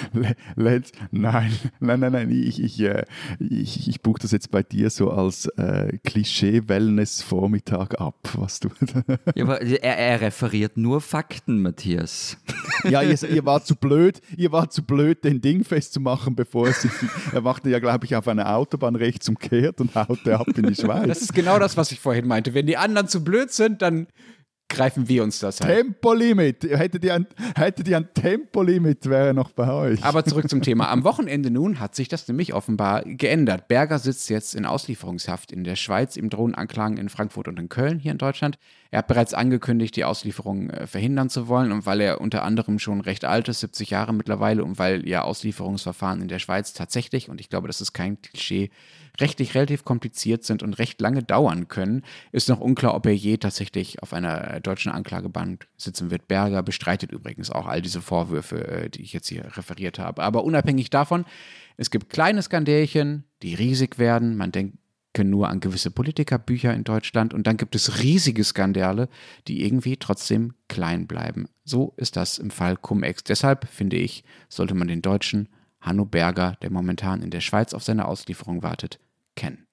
Let's, nein, nein, nein, nein. Ich, ich, ich, ich buche das jetzt bei dir so als äh, Klischee-Wellness-Vormittag ab, was du. Ja, aber er, er referiert nur Fakten, Matthias. Ja, ihr, ihr war zu blöd, ihr war zu blöd, den Ding festzumachen, bevor er sich. Er machte ja, glaube ich, auf einer Autobahn rechts umkehrt und haute ab in die Schweiz. Das ist genau das, was ich vorhin meinte. Wenn die anderen zu blöd sind, dann greifen wir uns das halt. Tempolimit. Hättet ihr ein, hättet ihr ein Tempolimit, wäre er noch bei euch. Aber zurück zum Thema. Am Wochenende nun hat sich das nämlich offenbar geändert. Berger sitzt jetzt in Auslieferungshaft in der Schweiz. Ihm drohen Anklagen in Frankfurt und in Köln, hier in Deutschland. Er hat bereits angekündigt, die Auslieferung äh, verhindern zu wollen. Und weil er unter anderem schon recht alt ist, siebzig Jahre mittlerweile, und weil ja Auslieferungsverfahren in der Schweiz tatsächlich, und ich glaube, das ist kein Klischee, rechtlich relativ kompliziert sind und recht lange dauern können, ist noch unklar, ob er je tatsächlich auf einer deutschen Anklagebank sitzen wird. Berger bestreitet übrigens auch all diese Vorwürfe, die ich jetzt hier referiert habe. Aber unabhängig davon, es gibt kleine Skandälchen, die riesig werden. Man denkt nur an gewisse Politikerbücher in Deutschland, und dann gibt es riesige Skandale, die irgendwie trotzdem klein bleiben. So ist das im Fall Cum-Ex. Deshalb, finde ich, sollte man den Deutschen Hanno Berger, der momentan in der Schweiz auf seine Auslieferung wartet, kennen.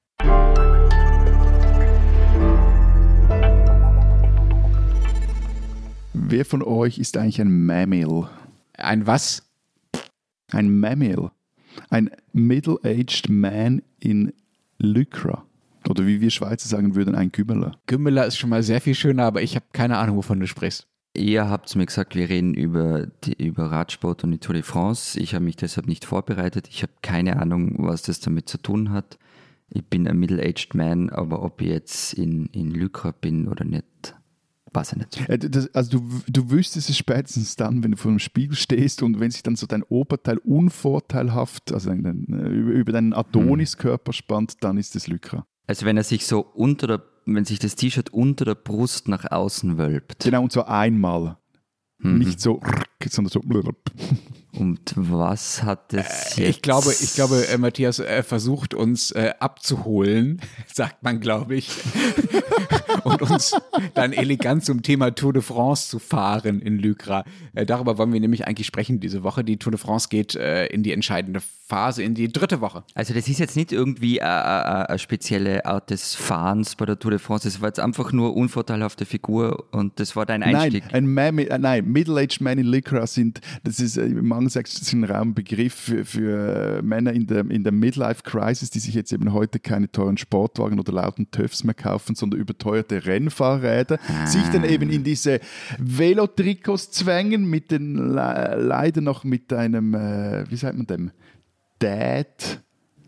Wer von euch ist eigentlich ein Mammal? Ein was? Ein Mammal. Ein Middle-aged Man in Lycra. Oder wie wir Schweizer sagen würden, ein Gümmeler. Gümmeler ist schon mal sehr viel schöner, aber ich habe keine Ahnung, wovon du sprichst. Ihr habt mir gesagt, wir reden über, die, über Radsport und die Tour de France. Ich habe mich deshalb nicht vorbereitet. Ich habe keine Ahnung, was das damit zu tun hat. Ich bin ein middle-aged man, aber ob ich jetzt in, in Lycra bin oder nicht, weiß ich nicht. Das, also du, du wüsstest es spätestens dann, wenn du vor dem Spiegel stehst und wenn sich dann so dein Oberteil unvorteilhaft, also dein, über, über deinen Adoniskörper spannt, dann ist es Lycra. Also wenn er sich so unter der, wenn sich das T-Shirt unter der Brust nach außen wölbt. Genau, und so einmal. Mhm. Nicht so, sondern so. Und was hat das äh, jetzt? Ich glaube, ich glaube äh, Matthias äh, versucht uns äh, abzuholen, sagt man, glaube ich, und uns dann elegant zum Thema Tour de France zu fahren in Lycra. Äh, darüber wollen wir nämlich eigentlich sprechen diese Woche. Die Tour de France geht äh, in die entscheidende Phase, in die dritte Woche. Also das ist jetzt nicht irgendwie eine spezielle Art des Fahrens bei der Tour de France, das war jetzt einfach nur unvorteilhafte Figur und das war dein Einstieg. Nein, ein Man, nein, Middle-aged Men in Lycra sind, das ist im angelsächsischen Raum Begriff für, für Männer in der, in der Midlife-Crisis, die sich jetzt eben heute keine teuren Sportwagen oder lauten TÜVs mehr kaufen, sondern überteuerte Rennfahrräder, ah. sich dann eben in diese Velotrikots zwängen, mit den, leider noch mit einem, äh, wie sagt man dem, Dad,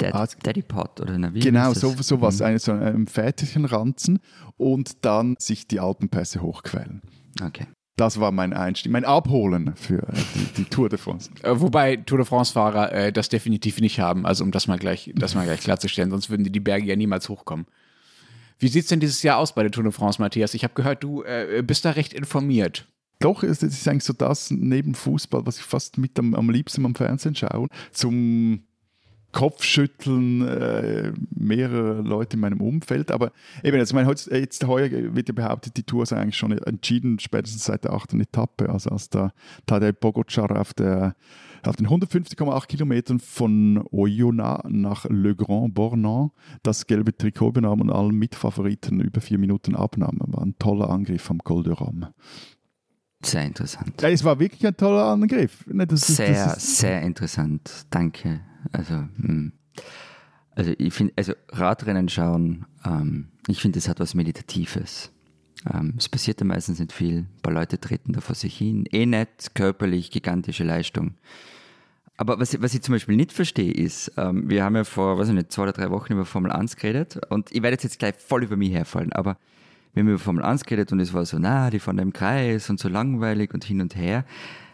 Dad, ah, Daddy Pot oder na, wie genau, ist so, das? so was, Mhm. eine, so ein Väterchenranzen und dann sich die Alpenpässe hochquälen. Okay. Das war mein Einstieg, mein Abholen für äh, die, die Tour de France. Äh, wobei Tour de France-Fahrer äh, das definitiv nicht haben, also um das mal gleich, das mal gleich klarzustellen, sonst würden die die Berge ja niemals hochkommen. Wie sieht es denn dieses Jahr aus bei der Tour de France, Matthias? Ich habe gehört, du äh, bist da recht informiert. Doch, es ist eigentlich so das neben Fußball, was ich fast mit am, am liebsten am Fernsehen schaue. Zum Kopfschütteln äh, mehrerer Leute in meinem Umfeld. Aber eben, also ich meine, heute, jetzt heuer wird ja behauptet, die Tour sei eigentlich schon entschieden, spätestens seit der achten Etappe. Also als da Tadej Pogačar auf, der, auf den hundertfünfzig Komma acht Kilometern von Oyonnax nach Le Grand Bornand das gelbe Trikot übernahm und allen Mitfavoriten über vier Minuten abnahm. War ein toller Angriff am Col de Rome. Sehr interessant. Ja, es war wirklich ein toller Angriff. Ne, das ist, Sehr, das ist, sehr interessant. Danke. Also, mh. also ich finde, also Radrennen schauen, ähm, ich finde, es hat was Meditatives. Ähm, es passiert ja meistens nicht viel. Ein paar Leute treten da vor sich hin. Eh nett, körperlich, gigantische Leistung. Aber was, was ich zum Beispiel nicht verstehe, ist, ähm, wir haben ja vor, weiß ich nicht, zwei oder drei Wochen über Formel eins geredet und ich werde jetzt, jetzt gleich voll über mich herfallen, aber wir haben über Formel eins geredet und es war so, na, die fahren da im Kreis und so langweilig und hin und her.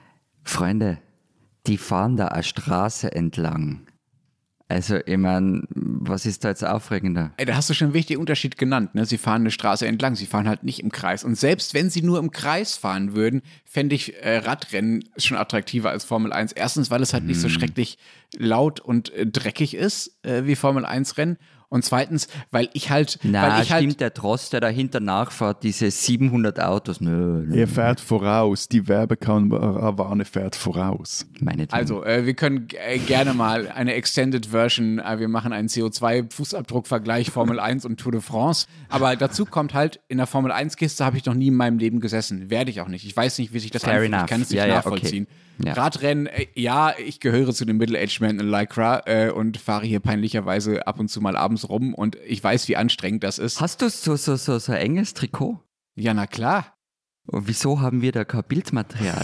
Freunde, die fahren da eine Straße entlang. Also, ich meine, was ist da jetzt aufregender? Ey, da hast du schon einen wichtigen Unterschied genannt. Ne? Sie fahren eine Straße entlang, sie fahren halt nicht im Kreis. Und selbst wenn sie nur im Kreis fahren würden, fände ich äh, Radrennen schon attraktiver als Formel eins. Erstens, weil es halt nicht so schrecklich laut und äh, dreckig ist äh, wie Formel eins Rennen. Und zweitens, weil ich halt... Na, weil ich stimmt, halt, der Trost, der dahinter nachfährt, diese siebenhundert Autos, nö, nö. er fährt voraus, die Werbekarawane fährt voraus. Meinetwegen. Also, äh, wir können äh, gerne mal eine Extended Version, äh, wir machen einen C O zwei Fußabdruckvergleich Formel eins und Tour de France. Aber dazu kommt halt, in der Formel eins Kiste habe ich noch nie in meinem Leben gesessen. Werde ich auch nicht. Ich weiß nicht, wie sich das Fair anfühlt. enough. Ich kann es nicht Ja, ja, nachvollziehen. okay. Ja. Radrennen, äh, ja, ich gehöre zu den Middle-Aged Men in Lycra äh, und fahre hier peinlicherweise ab und zu mal abends rum und ich weiß, wie anstrengend das ist. Hast du so, so, so, so ein enges Trikot? Ja, na klar. Und wieso haben wir da kein Bildmaterial?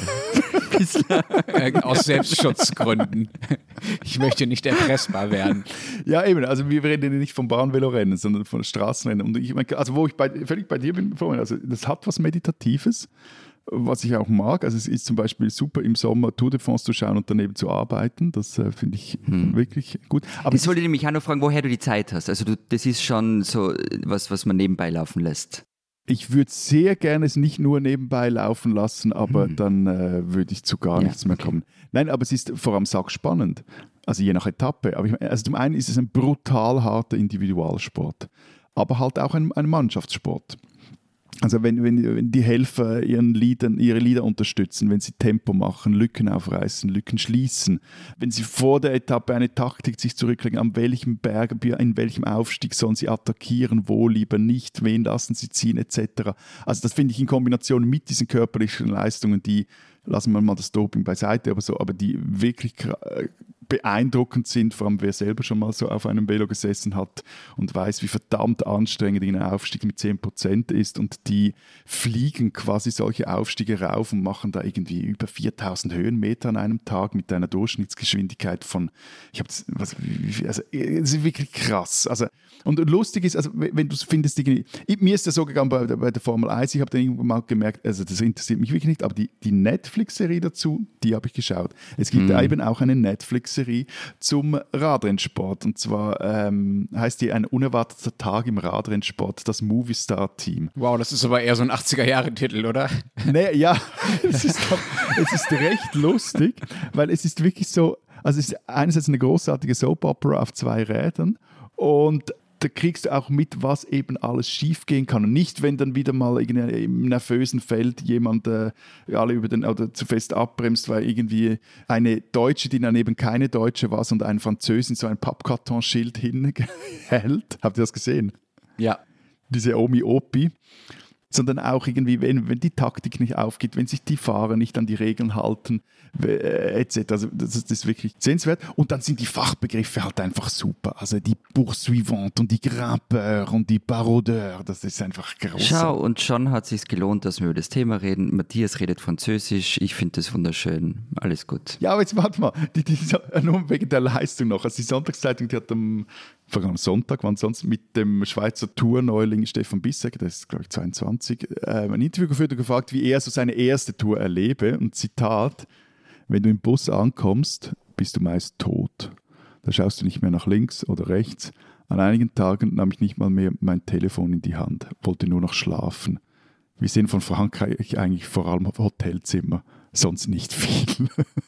Äh, aus Selbstschutzgründen. Ich möchte nicht erpressbar werden. Ja, eben, also wir reden ja nicht vom Bahnvelorennen, sondern von Straßenrennen. Und ich meine, also wo ich bei, völlig bei dir bin, also das hat was Meditatives, was ich auch mag. Also es ist zum Beispiel super im Sommer Tour de France zu schauen und daneben zu arbeiten. Das äh, finde ich hm. wirklich gut. Aber ich wollte nämlich auch noch fragen, woher du die Zeit hast. Also du, das ist schon so was, was man nebenbei laufen lässt. ich würde sehr gerne es nicht nur nebenbei laufen lassen, aber hm. dann äh, würde ich zu gar ja, nichts mehr okay. kommen. Nein, aber es ist vor allem saugspannend. Also je nach Etappe. Aber ich, also zum einen ist es ein brutal harter Individualsport, aber halt auch ein, ein Mannschaftssport. Also wenn, wenn, wenn die Helfer ihren Liedern, ihre Lieder unterstützen, wenn sie Tempo machen, Lücken aufreißen, Lücken schließen, wenn sie vor der Etappe eine Taktik sich zurücklegen, an welchem Berg, in welchem Aufstieg sollen sie attackieren, wo lieber nicht, wen lassen sie ziehen et cetera. Also das finde ich in Kombination mit diesen körperlichen Leistungen, die, lassen wir mal das Doping beiseite, aber so, aber die wirklich beeindruckend sind, vor allem wer selber schon mal so auf einem Velo gesessen hat und weiß, wie verdammt anstrengend ein Aufstieg mit zehn Prozent ist, und die fliegen quasi solche Aufstiege rauf und machen da irgendwie über viertausend Höhenmeter an einem Tag mit einer Durchschnittsgeschwindigkeit von, ich habe das, was, also, es ist wirklich krass. Also, und lustig ist, also wenn du findest, die, mir ist das so gegangen bei, bei der Formel eins, ich habe dann irgendwann mal gemerkt, also das interessiert mich wirklich nicht, aber die, die Netflix-Serie dazu, die habe ich geschaut. Es gibt mhm. eben auch eine Netflix-Serie zum Radrennsport, und zwar ähm, heißt die Ein unerwarteter Tag im Radrennsport, das Movie Star Team. Wow, das ist aber eher so ein achtziger-Jahre-Titel, oder? Nee, ja, es ist, es ist recht lustig, weil es ist wirklich so, also es ist einerseits eine großartige Soap-Opera auf zwei Rädern, und da kriegst du auch mit, was eben alles schief gehen kann. Und nicht, wenn dann wieder mal im nervösen Feld jemand äh, alle über den, oder zu fest abbremst, weil irgendwie eine Deutsche, die dann eben keine Deutsche war, sondern ein Französin so ein Pappkartonschild hinhält. Habt ihr das gesehen? Ja. Diese Omi Opi. sondern auch irgendwie, wenn, wenn die Taktik nicht aufgeht, wenn sich die Fahrer nicht an die Regeln halten, äh, et cetera. Also das, das ist wirklich sehenswert. Und dann sind die Fachbegriffe halt einfach super. Also die Poursuivante und die Grimpeur und die Barodeur, das ist einfach großartig. Schau, und schon hat es sich gelohnt, dass wir über das Thema reden. Matthias redet Französisch, ich finde das wunderschön. Alles gut. Ja, aber jetzt warte mal, die, die, nur wegen der Leistung noch. Also die Sonntagszeitung, die hat am, am Sonntag, wann sonst, mit dem Schweizer Tourneuling Stefan Bissegger, der ist glaube ich zweiundzwanzig, äh, ein Interview geführt und gefragt, wie er so seine erste Tour erlebe. Und Zitat: Wenn du im Bus ankommst, bist du meist tot. Da schaust du nicht mehr nach links oder rechts. An einigen Tagen nahm ich nicht mal mehr mein Telefon in die Hand, wollte nur noch schlafen. Wir sehen von Frankreich eigentlich vor allem auf Hotelzimmer, sonst nicht viel.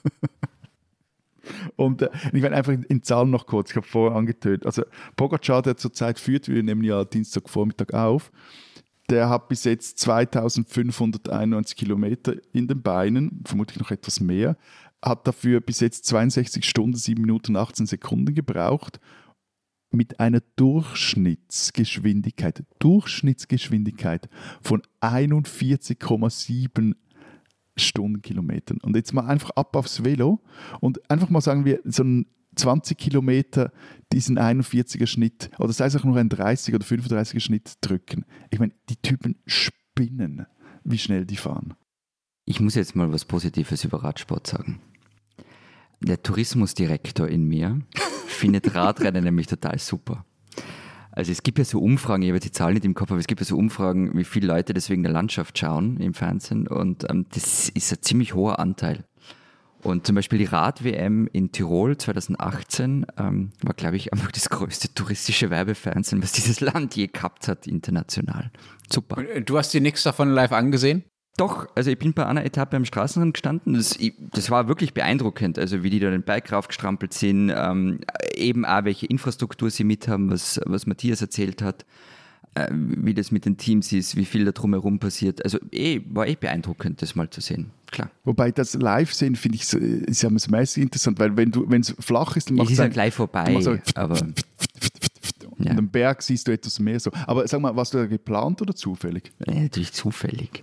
Und äh, ich werde einfach in, in Zahlen noch kurz, ich habe vorher angetönt. Also Pogacar, der zurzeit führt, wir nehmen ja Dienstagvormittag auf, der hat bis jetzt zweitausendfünfhunderteinundneunzig Kilometer in den Beinen, vermutlich noch etwas mehr, hat dafür bis jetzt zweiundsechzig Stunden, sieben Minuten, achtzehn Sekunden gebraucht, mit einer Durchschnittsgeschwindigkeit, Durchschnittsgeschwindigkeit von einundvierzig Komma sieben Stundenkilometern. Und jetzt mal einfach ab aufs Velo und einfach mal sagen wir, so ein zwanzig Kilometer diesen einundvierziger Schnitt oder sei es auch nur ein dreißiger oder fünfunddreißiger Schnitt drücken. Ich meine, die Typen spinnen, wie schnell die fahren. Ich muss jetzt mal was Positives über Radsport sagen. Der Tourismusdirektor in mir findet Radrennen nämlich total super. Also es gibt ja so Umfragen, ich habe jetzt die Zahl nicht im Kopf, aber es gibt ja so Umfragen, wie viele Leute deswegen der Landschaft schauen im Fernsehen und ähm, das ist ein ziemlich hoher Anteil. Und zum Beispiel die Rad-W M in Tirol zweitausendachtzehn ähm, war, glaube ich, einfach das größte touristische Werbefernsehen, was dieses Land je gehabt hat, international. Super. Du hast dir nichts davon live angesehen? Doch, also ich bin bei einer Etappe am Straßenrand gestanden, das, das war wirklich beeindruckend, also wie die da den Berg raufgestrampelt sind, ähm, eben auch welche Infrastruktur sie mit haben, was, was Matthias erzählt hat, äh, wie das mit den Teams ist, wie viel da drumherum passiert, also eh, war eh beeindruckend, das mal zu sehen, klar. Wobei das Live-Sehen finde ich ist ja mäßig interessant, weil wenn du wenn es flach ist, dann machst es ist du ja gleich vorbei, so aber... Und Ja. am Berg siehst du etwas mehr so. Aber sag mal, warst du da geplant oder zufällig? Ja, natürlich zufällig.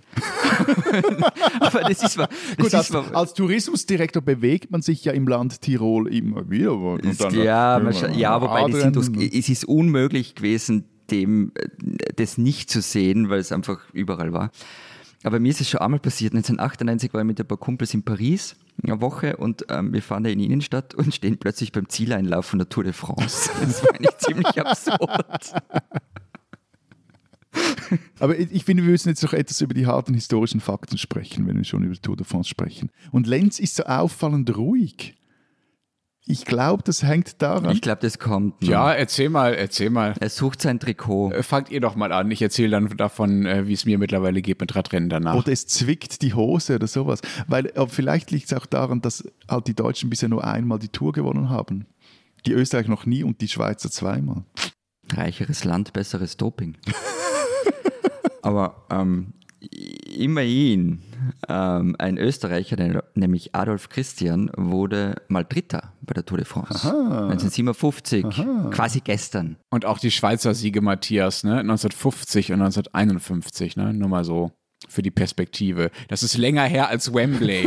Aber das ist wahr. Das Gut, ist als, wahr. als Tourismusdirektor bewegt man sich ja im Land Tirol immer wieder. Und Ist, dann, ja, äh, man scha- ja, wobei die sind, Adrian- es ist unmöglich gewesen, dem äh, das nicht zu sehen, weil es einfach überall war. Aber mir ist es schon einmal passiert. neunzehnhundertachtundneunzig war ich mit ein paar Kumpels in Paris eine Woche und ähm, wir fahren da in die Innenstadt und stehen plötzlich beim Zieleinlauf von der Tour de France. Das war eigentlich ziemlich absurd. Aber ich, ich finde, wir müssen jetzt noch etwas über die harten historischen Fakten sprechen, wenn wir schon über die Tour de France sprechen. Und Lenz ist so auffallend ruhig. Ich glaube, das hängt daran. Ich glaube, das kommt. noch. Ja, erzähl mal, erzähl mal. Er sucht sein Trikot. Äh, Fangt ihr doch mal an. Ich erzähle dann davon, äh, wie es mir mittlerweile geht mit Radrennen danach. Oder es zwickt die Hose oder sowas. Weil äh, vielleicht liegt es auch daran, dass halt die Deutschen bisher nur einmal die Tour gewonnen haben. Die Österreicher noch nie und die Schweizer zweimal. Reicheres Land, besseres Doping. Aber ähm, immerhin, ähm, ein Österreicher, der, nämlich Adolf Christian, wurde mal Dritter bei der Tour de France. Aha. neunzehnhundertsiebenundfünfzig, Aha. quasi gestern. Und auch die Schweizer Siege, Matthias, ne? neunzehnhundertfünfzig und neunzehnhunderteinundfünfzig, ne? Nur mal so für die Perspektive. Das ist länger her als Wembley.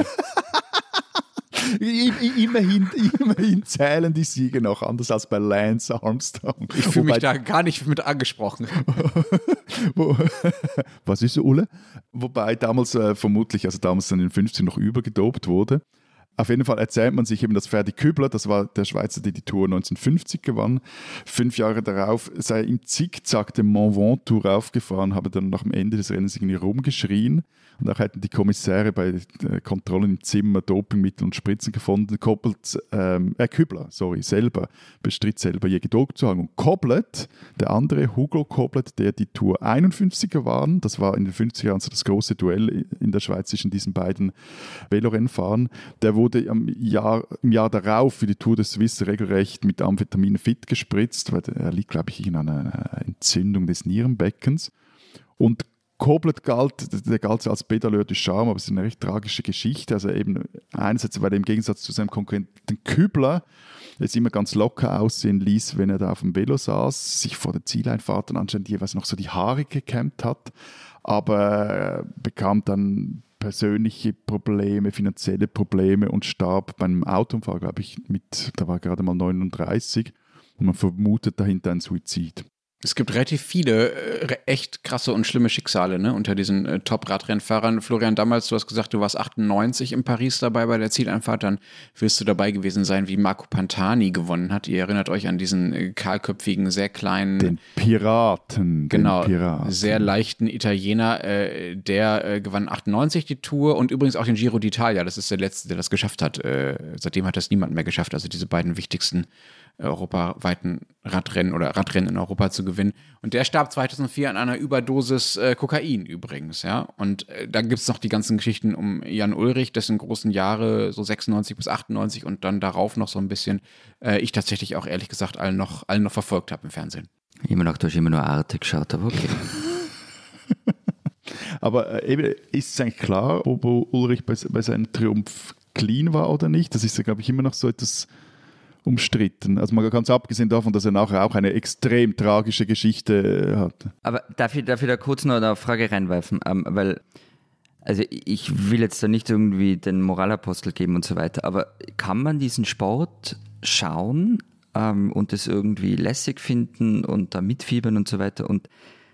I- i- immerhin, immerhin zählen die Siege noch, anders als bei Lance Armstrong. Ich fühle mich da gar nicht mit angesprochen. Wo, was ist so, Ulle? Wobei damals äh, vermutlich, also damals in den fünfzig noch übergedopt wurde. Auf jeden Fall erzählt man sich eben, dass Ferdi Kübler, das war der Schweizer, der die Tour neunzehnhundertfünfzig gewann, fünf Jahre darauf sei im Zickzack den Mont Ventoux raufgefahren, habe dann nach dem Ende des Rennens irgendwie rumgeschrien. Und auch hätten die Kommissäre bei äh, Kontrollen im Zimmer Dopingmittel und Spritzen gefunden. Koppelt, ähm, äh, Kübler, sorry, selber, bestritt selber je gedopt zu haben. Und Koblet, der andere, Hugo Koblet, der die Tour einundfünfzig gewann, das war in den fünfziger Jahren so das große Duell in der Schweiz zwischen diesen beiden Velorennfahrern, der wurde im Jahr, im Jahr darauf für die Tour de Suisse regelrecht mit Amphetamin fit gespritzt, weil er liegt, glaube ich, in einer Entzündung des Nierenbeckens. Und Koblet galt, der galt als Pedaleur du Charme, aber es ist eine recht tragische Geschichte. Also eben einerseits, weil er im Gegensatz zu seinem Konkurrenten Kübler es immer ganz locker aussehen ließ, wenn er da auf dem Velo saß, sich vor der Zieleinfahrt und anscheinend jeweils noch so die Haare gekämmt hat, aber bekam dann persönliche Probleme, finanzielle Probleme und starb beim Autounfall, glaube ich, mit, da war gerade mal neununddreißig und man vermutet dahinter einen Suizid. Es gibt relativ viele äh, echt krasse und schlimme Schicksale, ne, unter diesen äh, Top-Radrennfahrern. Florian, damals, du hast gesagt, du warst achtundneunzig in Paris dabei bei der Zieleinfahrt, dann wirst du dabei gewesen sein, wie Marco Pantani gewonnen hat. Ihr erinnert euch an diesen äh, kahlköpfigen, sehr kleinen... Den Piraten. Genau, den Piraten. Sehr leichten Italiener, äh, der äh, gewann achtundneunzig die Tour und übrigens auch den Giro d'Italia. Das ist der letzte, der das geschafft hat. Äh, seitdem hat das niemand mehr geschafft, also diese beiden wichtigsten europaweiten Radrennen oder Radrennen in Europa zu gewinnen. Und der starb zweitausendvier an einer Überdosis äh, Kokain übrigens, ja. Und äh, dann gibt es noch die ganzen Geschichten um Jan Ullrich, dessen großen Jahre, so sechsundneunzig bis achtundneunzig und dann darauf noch so ein bisschen, äh, ich tatsächlich auch ehrlich gesagt allen noch, allen noch verfolgt habe im Fernsehen. Immer noch, du hast immer nur Arte geschaut, aber okay. Aber äh, eben, ist es eigentlich klar, ob Ullrich bei, bei seinem Triumph clean war oder nicht? Das ist ja, glaube ich, immer noch so etwas umstritten. Also mal ganz abgesehen davon, dass er nachher auch eine extrem tragische Geschichte hatte. Aber darf ich, darf ich da kurz noch eine Frage reinwerfen? Ähm, weil, also ich will jetzt da nicht irgendwie den Moralapostel geben und so weiter, aber kann man diesen Sport schauen ähm, und das irgendwie lässig finden und da mitfiebern und so weiter und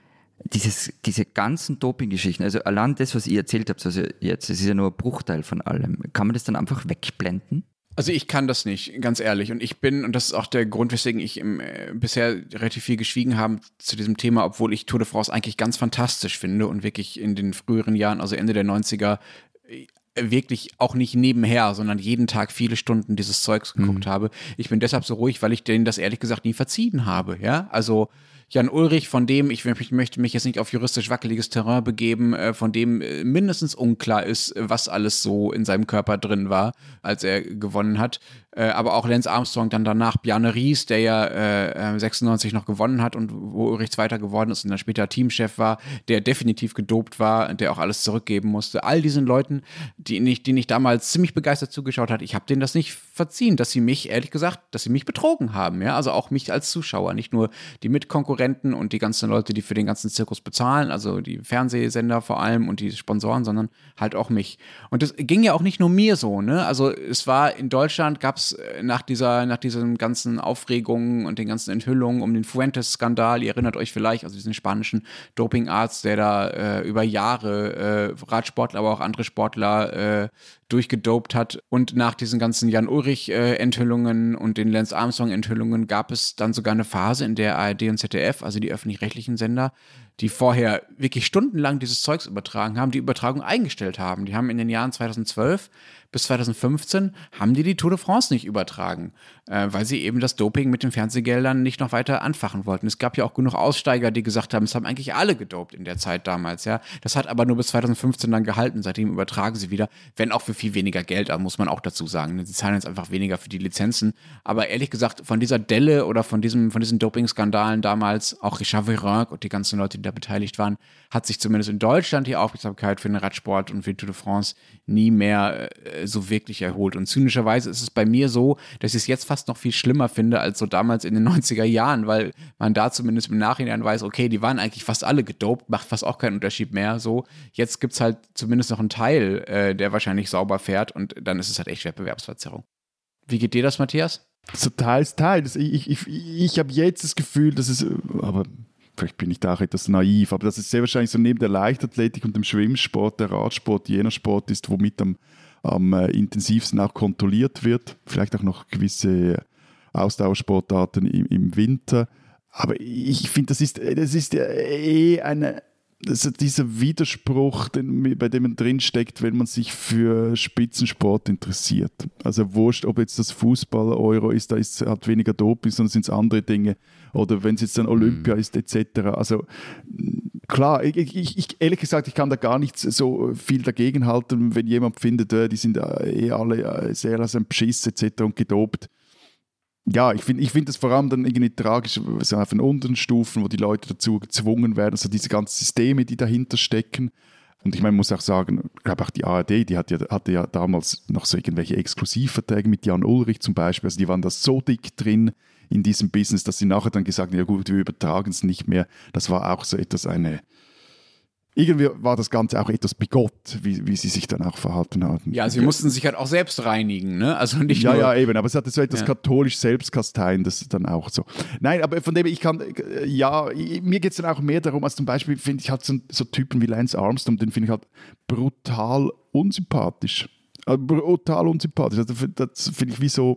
dieses, diese ganzen Doping-Geschichten, also allein das, was ihr erzählt habt, also jetzt, das ist ja nur ein Bruchteil von allem, kann man das dann einfach wegblenden? Also ich kann das nicht, ganz ehrlich. Und ich bin, und das ist auch der Grund, weswegen ich im, äh, bisher relativ viel geschwiegen habe zu diesem Thema, obwohl ich Tour de France eigentlich ganz fantastisch finde und wirklich in den früheren Jahren, also Ende der neunziger, äh, wirklich auch nicht nebenher, sondern jeden Tag viele Stunden dieses Zeugs geguckt mhm. habe. Ich bin deshalb so ruhig, weil ich denen das ehrlich gesagt nie verziehen habe. Ja, also Jan Ullrich, von dem, ich, ich möchte mich jetzt nicht auf juristisch wackeliges Terrain begeben, von dem mindestens unklar ist, was alles so in seinem Körper drin war, als er gewonnen hat. Aber auch Lance Armstrong dann danach, Bjarne Ries, der ja äh, sechsundneunzig noch gewonnen hat und wo Ullrich Zweiter geworden ist und dann später Teamchef war, der definitiv gedopt war, der auch alles zurückgeben musste. All diesen Leuten, die ich, denen ich damals ziemlich begeistert zugeschaut habe, ich habe denen das nicht verziehen, dass sie mich, ehrlich gesagt, dass sie mich betrogen haben. Ja? Also auch mich als Zuschauer, nicht nur die Mitkonkurrenten und die ganzen Leute, die für den ganzen Zirkus bezahlen, also die Fernsehsender vor allem und die Sponsoren, sondern halt auch mich. Und das ging ja auch nicht nur mir so, ne? Also es war in Deutschland, gab es nach dieser, nach diesen ganzen Aufregungen und den ganzen Enthüllungen um den Fuentes-Skandal, ihr erinnert euch vielleicht, also diesen spanischen Dopingarzt, der da äh, über Jahre äh, Radsportler, aber auch andere Sportler äh, durchgedopt hat. Und nach diesen ganzen Jan Ullrich-Enthüllungen äh, und den Lance Armstrong-Enthüllungen gab es dann sogar eine Phase, in der A R D und Z D F, also die öffentlich-rechtlichen Sender, die vorher wirklich stundenlang dieses Zeugs übertragen haben, die Übertragung eingestellt haben. Die haben in den Jahren zweitausendzwölf bis zweitausendfünfzehn haben die die Tour de France nicht übertragen, äh, weil sie eben das Doping mit den Fernsehgeldern nicht noch weiter anfachen wollten. Es gab ja auch genug Aussteiger, die gesagt haben, es haben eigentlich alle gedopt in der Zeit damals. Ja, das hat aber nur bis zweitausendfünfzehn dann gehalten. Seitdem übertragen sie wieder, wenn auch für viel weniger Geld, aber muss man auch dazu sagen. Sie zahlen jetzt einfach weniger für die Lizenzen. Aber ehrlich gesagt, von dieser Delle oder von diesem, von diesen Doping-Skandalen damals, auch Richard Virenque und die ganzen Leute, die da beteiligt waren, hat sich zumindest in Deutschland die Aufmerksamkeit für den Radsport und für die Tour de France nie mehr äh, so wirklich erholt. Und zynischerweise ist es bei mir so, dass ich es jetzt fast noch viel schlimmer finde als so damals in den neunziger Jahren, weil man da zumindest im Nachhinein weiß, okay, die waren eigentlich fast alle gedopt, macht fast auch keinen Unterschied mehr. So, jetzt gibt es halt zumindest noch einen Teil, äh, der wahrscheinlich sauber fährt und dann ist es halt echt Wettbewerbsverzerrung. Wie geht dir das, Matthias? So teils, teils. Ich, ich, ich habe jetzt das Gefühl, dass es, aber vielleicht bin ich da auch etwas naiv, aber dass es sehr wahrscheinlich so neben der Leichtathletik und dem Schwimmsport, der Radsport, jener Sport ist, womit am, am äh, intensivsten auch kontrolliert wird. Vielleicht auch noch gewisse Ausdauersportarten im, im Winter. Aber ich finde, das ist, das ist eh eine, das ist dieser Widerspruch, den, bei dem man drinsteckt, wenn man sich für Spitzensport interessiert. Also wurscht, ob jetzt das Fußball-Euro ist, da ist hat weniger Doping, sondern sind es andere Dinge. Oder wenn es jetzt dann Olympia mhm. ist, et cetera. Also klar, ich, ich, ich, ehrlich gesagt, ich kann da gar nicht so viel dagegen halten, wenn jemand findet, die sind eh alle sehr aus einem Beschiss et cetera und gedopt. Ja, ich finde ich find das vor allem dann irgendwie tragisch, so auf den unteren Stufen, wo die Leute dazu gezwungen werden, also diese ganzen Systeme, die dahinter stecken. Und ich meine, man muss auch sagen, ich glaube auch die A R D, die hat ja, hatte ja damals noch so irgendwelche Exklusivverträge mit Jan Ulrich zum Beispiel, also die waren da so dick drin in diesem Business, dass sie nachher dann gesagt haben, ja gut, wir übertragen es nicht mehr. Das war auch so etwas eine... Irgendwie war das Ganze auch etwas bigott, wie, wie sie sich dann auch verhalten haben. Ja, sie mussten sich halt auch selbst reinigen, ne? Also nicht ja, nur... Ja, eben, aber es hatte so etwas ja. katholisch Selbstkasteiendes dann auch so. Nein, aber von dem ich kann, ja, mir geht es dann auch mehr darum, als zum Beispiel finde ich halt so, so Typen wie Lance Armstrong, den finde ich halt brutal unsympathisch. Also brutal unsympathisch. Also das finde ich wie so...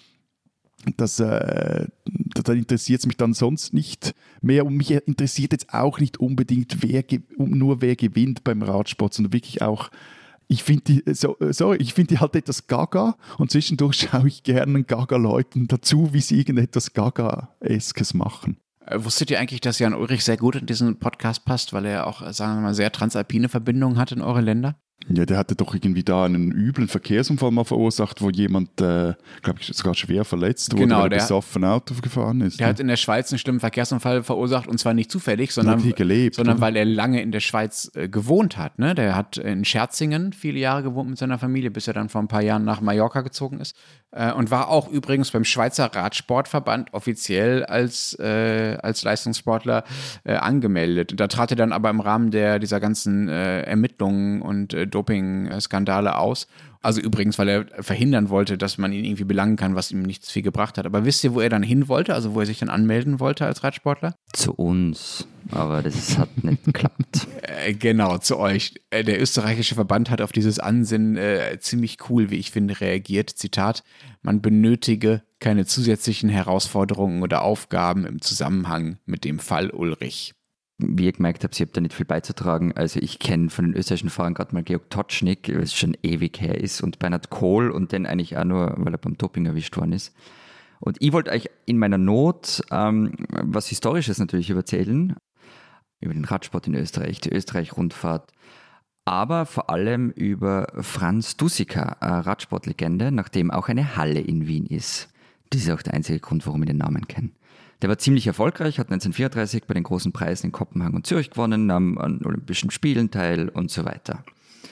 Das, äh, da interessiert es mich dann sonst nicht mehr und mich interessiert jetzt auch nicht unbedingt wer ge- nur wer gewinnt beim Radsport, sondern wirklich auch, ich finde die, so, sorry, ich finde die halt etwas gaga und zwischendurch schaue ich gerne Gaga-Leuten dazu, wie sie irgendetwas Gaga-eskes machen. Äh, wusstet ihr eigentlich, dass Jan Ulrich sehr gut in diesen Podcast passt, weil er auch, sagen wir mal, sehr transalpine Verbindungen hat in eure Länder? Ja, der hatte doch irgendwie da einen üblen Verkehrsunfall mal verursacht, wo jemand, äh, glaube ich, sogar schwer verletzt wurde, genau, weil er der, besoffen Auto gefahren ist. Der ne? hat in der Schweiz einen schlimmen Verkehrsunfall verursacht und zwar nicht zufällig, sondern, hier gelebt, sondern oder? weil er lange in der Schweiz äh, gewohnt hat. Ne? Der hat in Scherzingen viele Jahre gewohnt mit seiner Familie, bis er dann vor ein paar Jahren nach Mallorca gezogen ist äh, und war auch übrigens beim Schweizer Radsportverband offiziell als, äh, als Leistungssportler äh, angemeldet. Da trat er dann aber im Rahmen der, dieser ganzen äh, Ermittlungen und äh, Doping-Skandale aus. Also übrigens, weil er verhindern wollte, dass man ihn irgendwie belangen kann, was ihm nichts viel gebracht hat. Aber wisst ihr, wo er dann hin wollte? Also wo er sich dann anmelden wollte als Radsportler? Zu uns, aber das hat nicht geklappt. Äh, genau, zu euch. Äh, der österreichische Verband hat auf dieses Ansinnen äh, ziemlich cool, wie ich finde, reagiert. Zitat, man benötige keine zusätzlichen Herausforderungen oder Aufgaben im Zusammenhang mit dem Fall Ulrich. Wie ihr gemerkt habt, ich habe da nicht viel beizutragen. Also ich kenne von den österreichischen Fahrern gerade mal Georg Totschnig, was schon ewig her ist, und Bernhard Kohl und den eigentlich auch nur, weil er beim Doping erwischt worden ist. Und ich wollte euch in meiner Not ähm, was Historisches natürlich erzählen, über den Radsport in Österreich, die Österreich-Rundfahrt, aber vor allem über Franz Dusika, eine Radsportlegende, nachdem auch eine Halle in Wien ist. Das ist auch der einzige Grund, warum ich den Namen kenne. Der war ziemlich erfolgreich, hat neunzehnhundertvierunddreißig bei den großen Preisen in Kopenhagen und Zürich gewonnen, nahm an Olympischen Spielen teil und so weiter.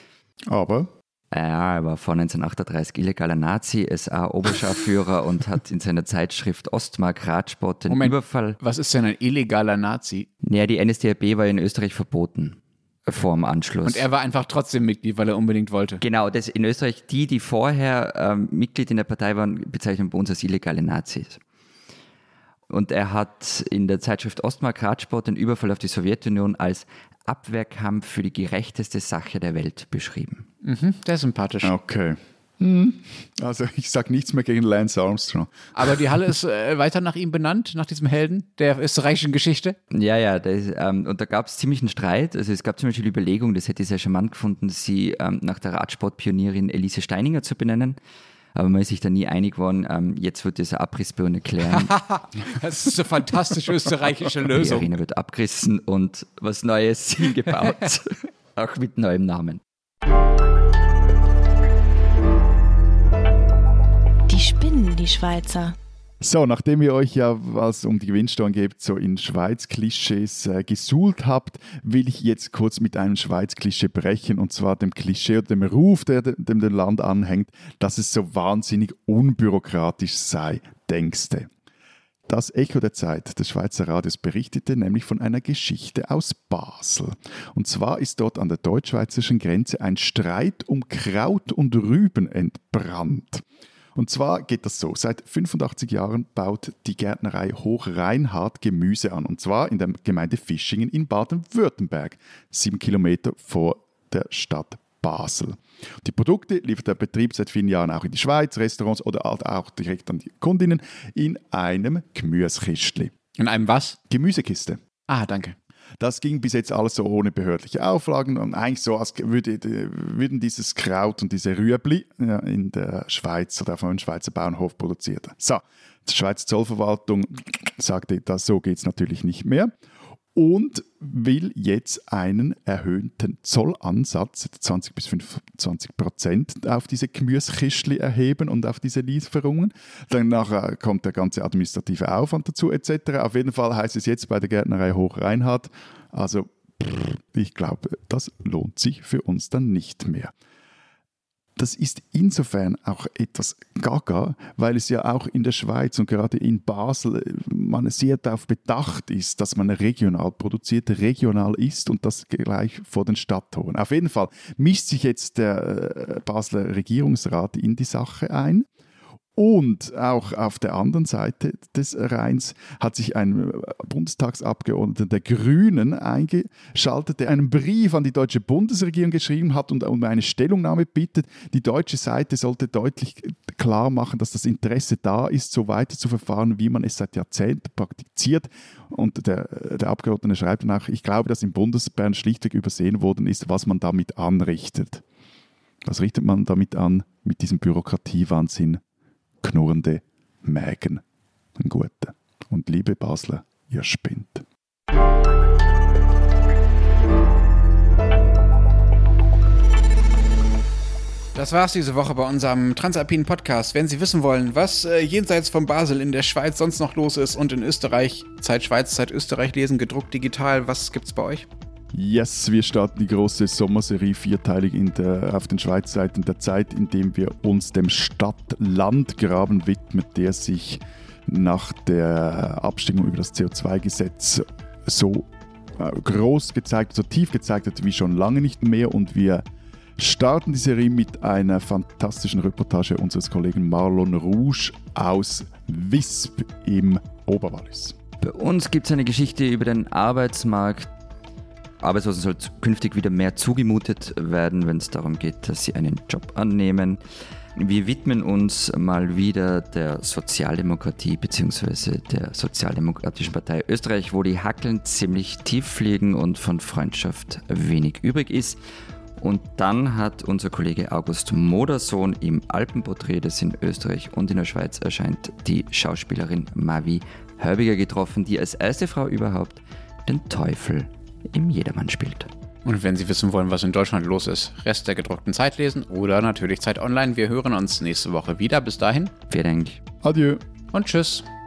Aber? Ja, er war vor neunzehnhundertachtunddreißig illegaler Nazi, S A-Oberscharführer und hat in seiner Zeitschrift Ostmark Radsport den Moment, Überfall... Was ist denn ein illegaler Nazi? Naja, die N S D A B war in Österreich verboten, vor dem Anschluss. Und er war einfach trotzdem Mitglied, weil er unbedingt wollte. Genau, das in Österreich, die, die vorher ähm, Mitglied in der Partei waren, bezeichnen bei uns als illegale Nazis. Und er hat in der Zeitschrift Ostmark Radsport den Überfall auf die Sowjetunion als Abwehrkampf für die gerechteste Sache der Welt beschrieben. Mhm, der ist sympathisch. Okay. Hm. Also ich sage nichts mehr gegen Lance Armstrong. Aber die Halle ist äh, weiter nach ihm benannt, nach diesem Helden der österreichischen Geschichte? Ja, ja, das, ähm, und da gab es ziemlich einen Streit. Also es gab zum Beispiel die Überlegung, das hätte ich sehr charmant gefunden, sie ähm, nach der Radsportpionierin Elise Steininger zu benennen. Aber man ist sich da nie einig geworden. Ähm, jetzt wird dieser Abrissbirne klären. Das ist eine fantastische österreichische Die Lösung. Arena wird abgerissen und was Neues hingebaut. Auch mit neuem Namen. Die spinnen, die Schweizer. So, nachdem ihr euch ja, was um die Gewinnsteuern geht, so in Schweiz-Klischees äh, gesuhlt habt, will ich jetzt kurz mit einem Schweiz-Klischee brechen, und zwar dem Klischee oder dem Ruf, der dem dem Land anhängt, dass es so wahnsinnig unbürokratisch sei, denkste. Das Echo der Zeit des Schweizer Radios berichtete nämlich von einer Geschichte aus Basel. Und zwar ist dort an der deutsch-schweizerischen Grenze ein Streit um Kraut und Rüben entbrannt. Und zwar geht das so: Seit fünfundachtzig Jahren baut die Gärtnerei Hochreinhardt Gemüse an. Und zwar in der Gemeinde Fischingen in Baden-Württemberg, sieben Kilometer vor der Stadt Basel. Die Produkte liefert der Betrieb seit vielen Jahren auch in die Schweiz, Restaurants oder auch direkt an die Kundinnen in einem Gemüsekistli. In einem was? Gemüsekiste. Ah, danke. Das ging bis jetzt alles so ohne behördliche Auflagen und eigentlich so, als würde, würden dieses Kraut und diese Rüebli ja, in der Schweiz oder auf einem Schweizer Bauernhof produziert. So, die Schweizer Zollverwaltung sagte, das, so geht es natürlich nicht mehr. und will jetzt einen erhöhten Zollansatz, zwanzig bis fünfundzwanzig Prozent, auf diese Gemüsekistchen erheben und auf diese Lieferungen. Dann nachher kommt der ganze administrative Aufwand dazu et cetera. Auf jeden Fall heißt es jetzt bei der Gärtnerei Hoch-Reinhardt, also ich glaube, das lohnt sich für uns dann nicht mehr. Das ist insofern auch etwas gaga, weil es ja auch in der Schweiz und gerade in Basel man sehr darauf bedacht ist, dass man regional produziert, regional ist und das gleich vor den Stadttoren. Auf jeden Fall mischt sich jetzt der Basler Regierungsrat in die Sache ein. Und auch auf der anderen Seite des Rheins hat sich ein Bundestagsabgeordneter der Grünen eingeschaltet, der einen Brief an die deutsche Bundesregierung geschrieben hat und um eine Stellungnahme bittet. Die deutsche Seite sollte deutlich klar machen, dass das Interesse da ist, so weiter zu verfahren, wie man es seit Jahrzehnten praktiziert. Und der, der Abgeordnete schreibt danach, ich glaube, dass im Bundesbern schlichtweg übersehen worden ist, was man damit anrichtet. Was richtet man damit an mit diesem Bürokratiewahnsinn? Knurrende Mägen. Ein guter. Und liebe Basler, ihr spinnt. Das war's diese Woche bei unserem Transalpinen Podcast. Wenn Sie wissen wollen, was äh, jenseits von Basel in der Schweiz sonst noch los ist und in Österreich, Zeit Schweiz, Zeit Österreich lesen, gedruckt, digital, was gibt's bei euch? Yes, wir starten die große Sommerserie vierteilig in der, auf den Schweizer Seiten der Zeit, indem wir uns dem Stadt-Land-Graben widmen, der sich nach der Abstimmung über das C O zwei Gesetz so groß gezeigt, so tief gezeigt hat wie schon lange nicht mehr. Und wir starten die Serie mit einer fantastischen Reportage unseres Kollegen Marlon Rouge aus Visp im Oberwallis. Bei uns gibt es eine Geschichte über den Arbeitsmarkt. Arbeitslosen soll künftig wieder mehr zugemutet werden, wenn es darum geht, dass sie einen Job annehmen. Wir widmen uns mal wieder der Sozialdemokratie bzw. der Sozialdemokratischen Partei Österreich, wo die Hackeln ziemlich tief liegen und von Freundschaft wenig übrig ist. Und dann hat unser Kollege August Modersohn im Alpenporträt, das in Österreich und in der Schweiz erscheint, die Schauspielerin Mavi Hörbiger getroffen, die als erste Frau überhaupt den Teufel im Jedermann spielt. Und wenn Sie wissen wollen, was in Deutschland los ist, Rest der gedruckten Zeit lesen oder natürlich Zeit online. Wir hören uns nächste Woche wieder. Bis dahin. Vielen Dank. Adieu. Und tschüss.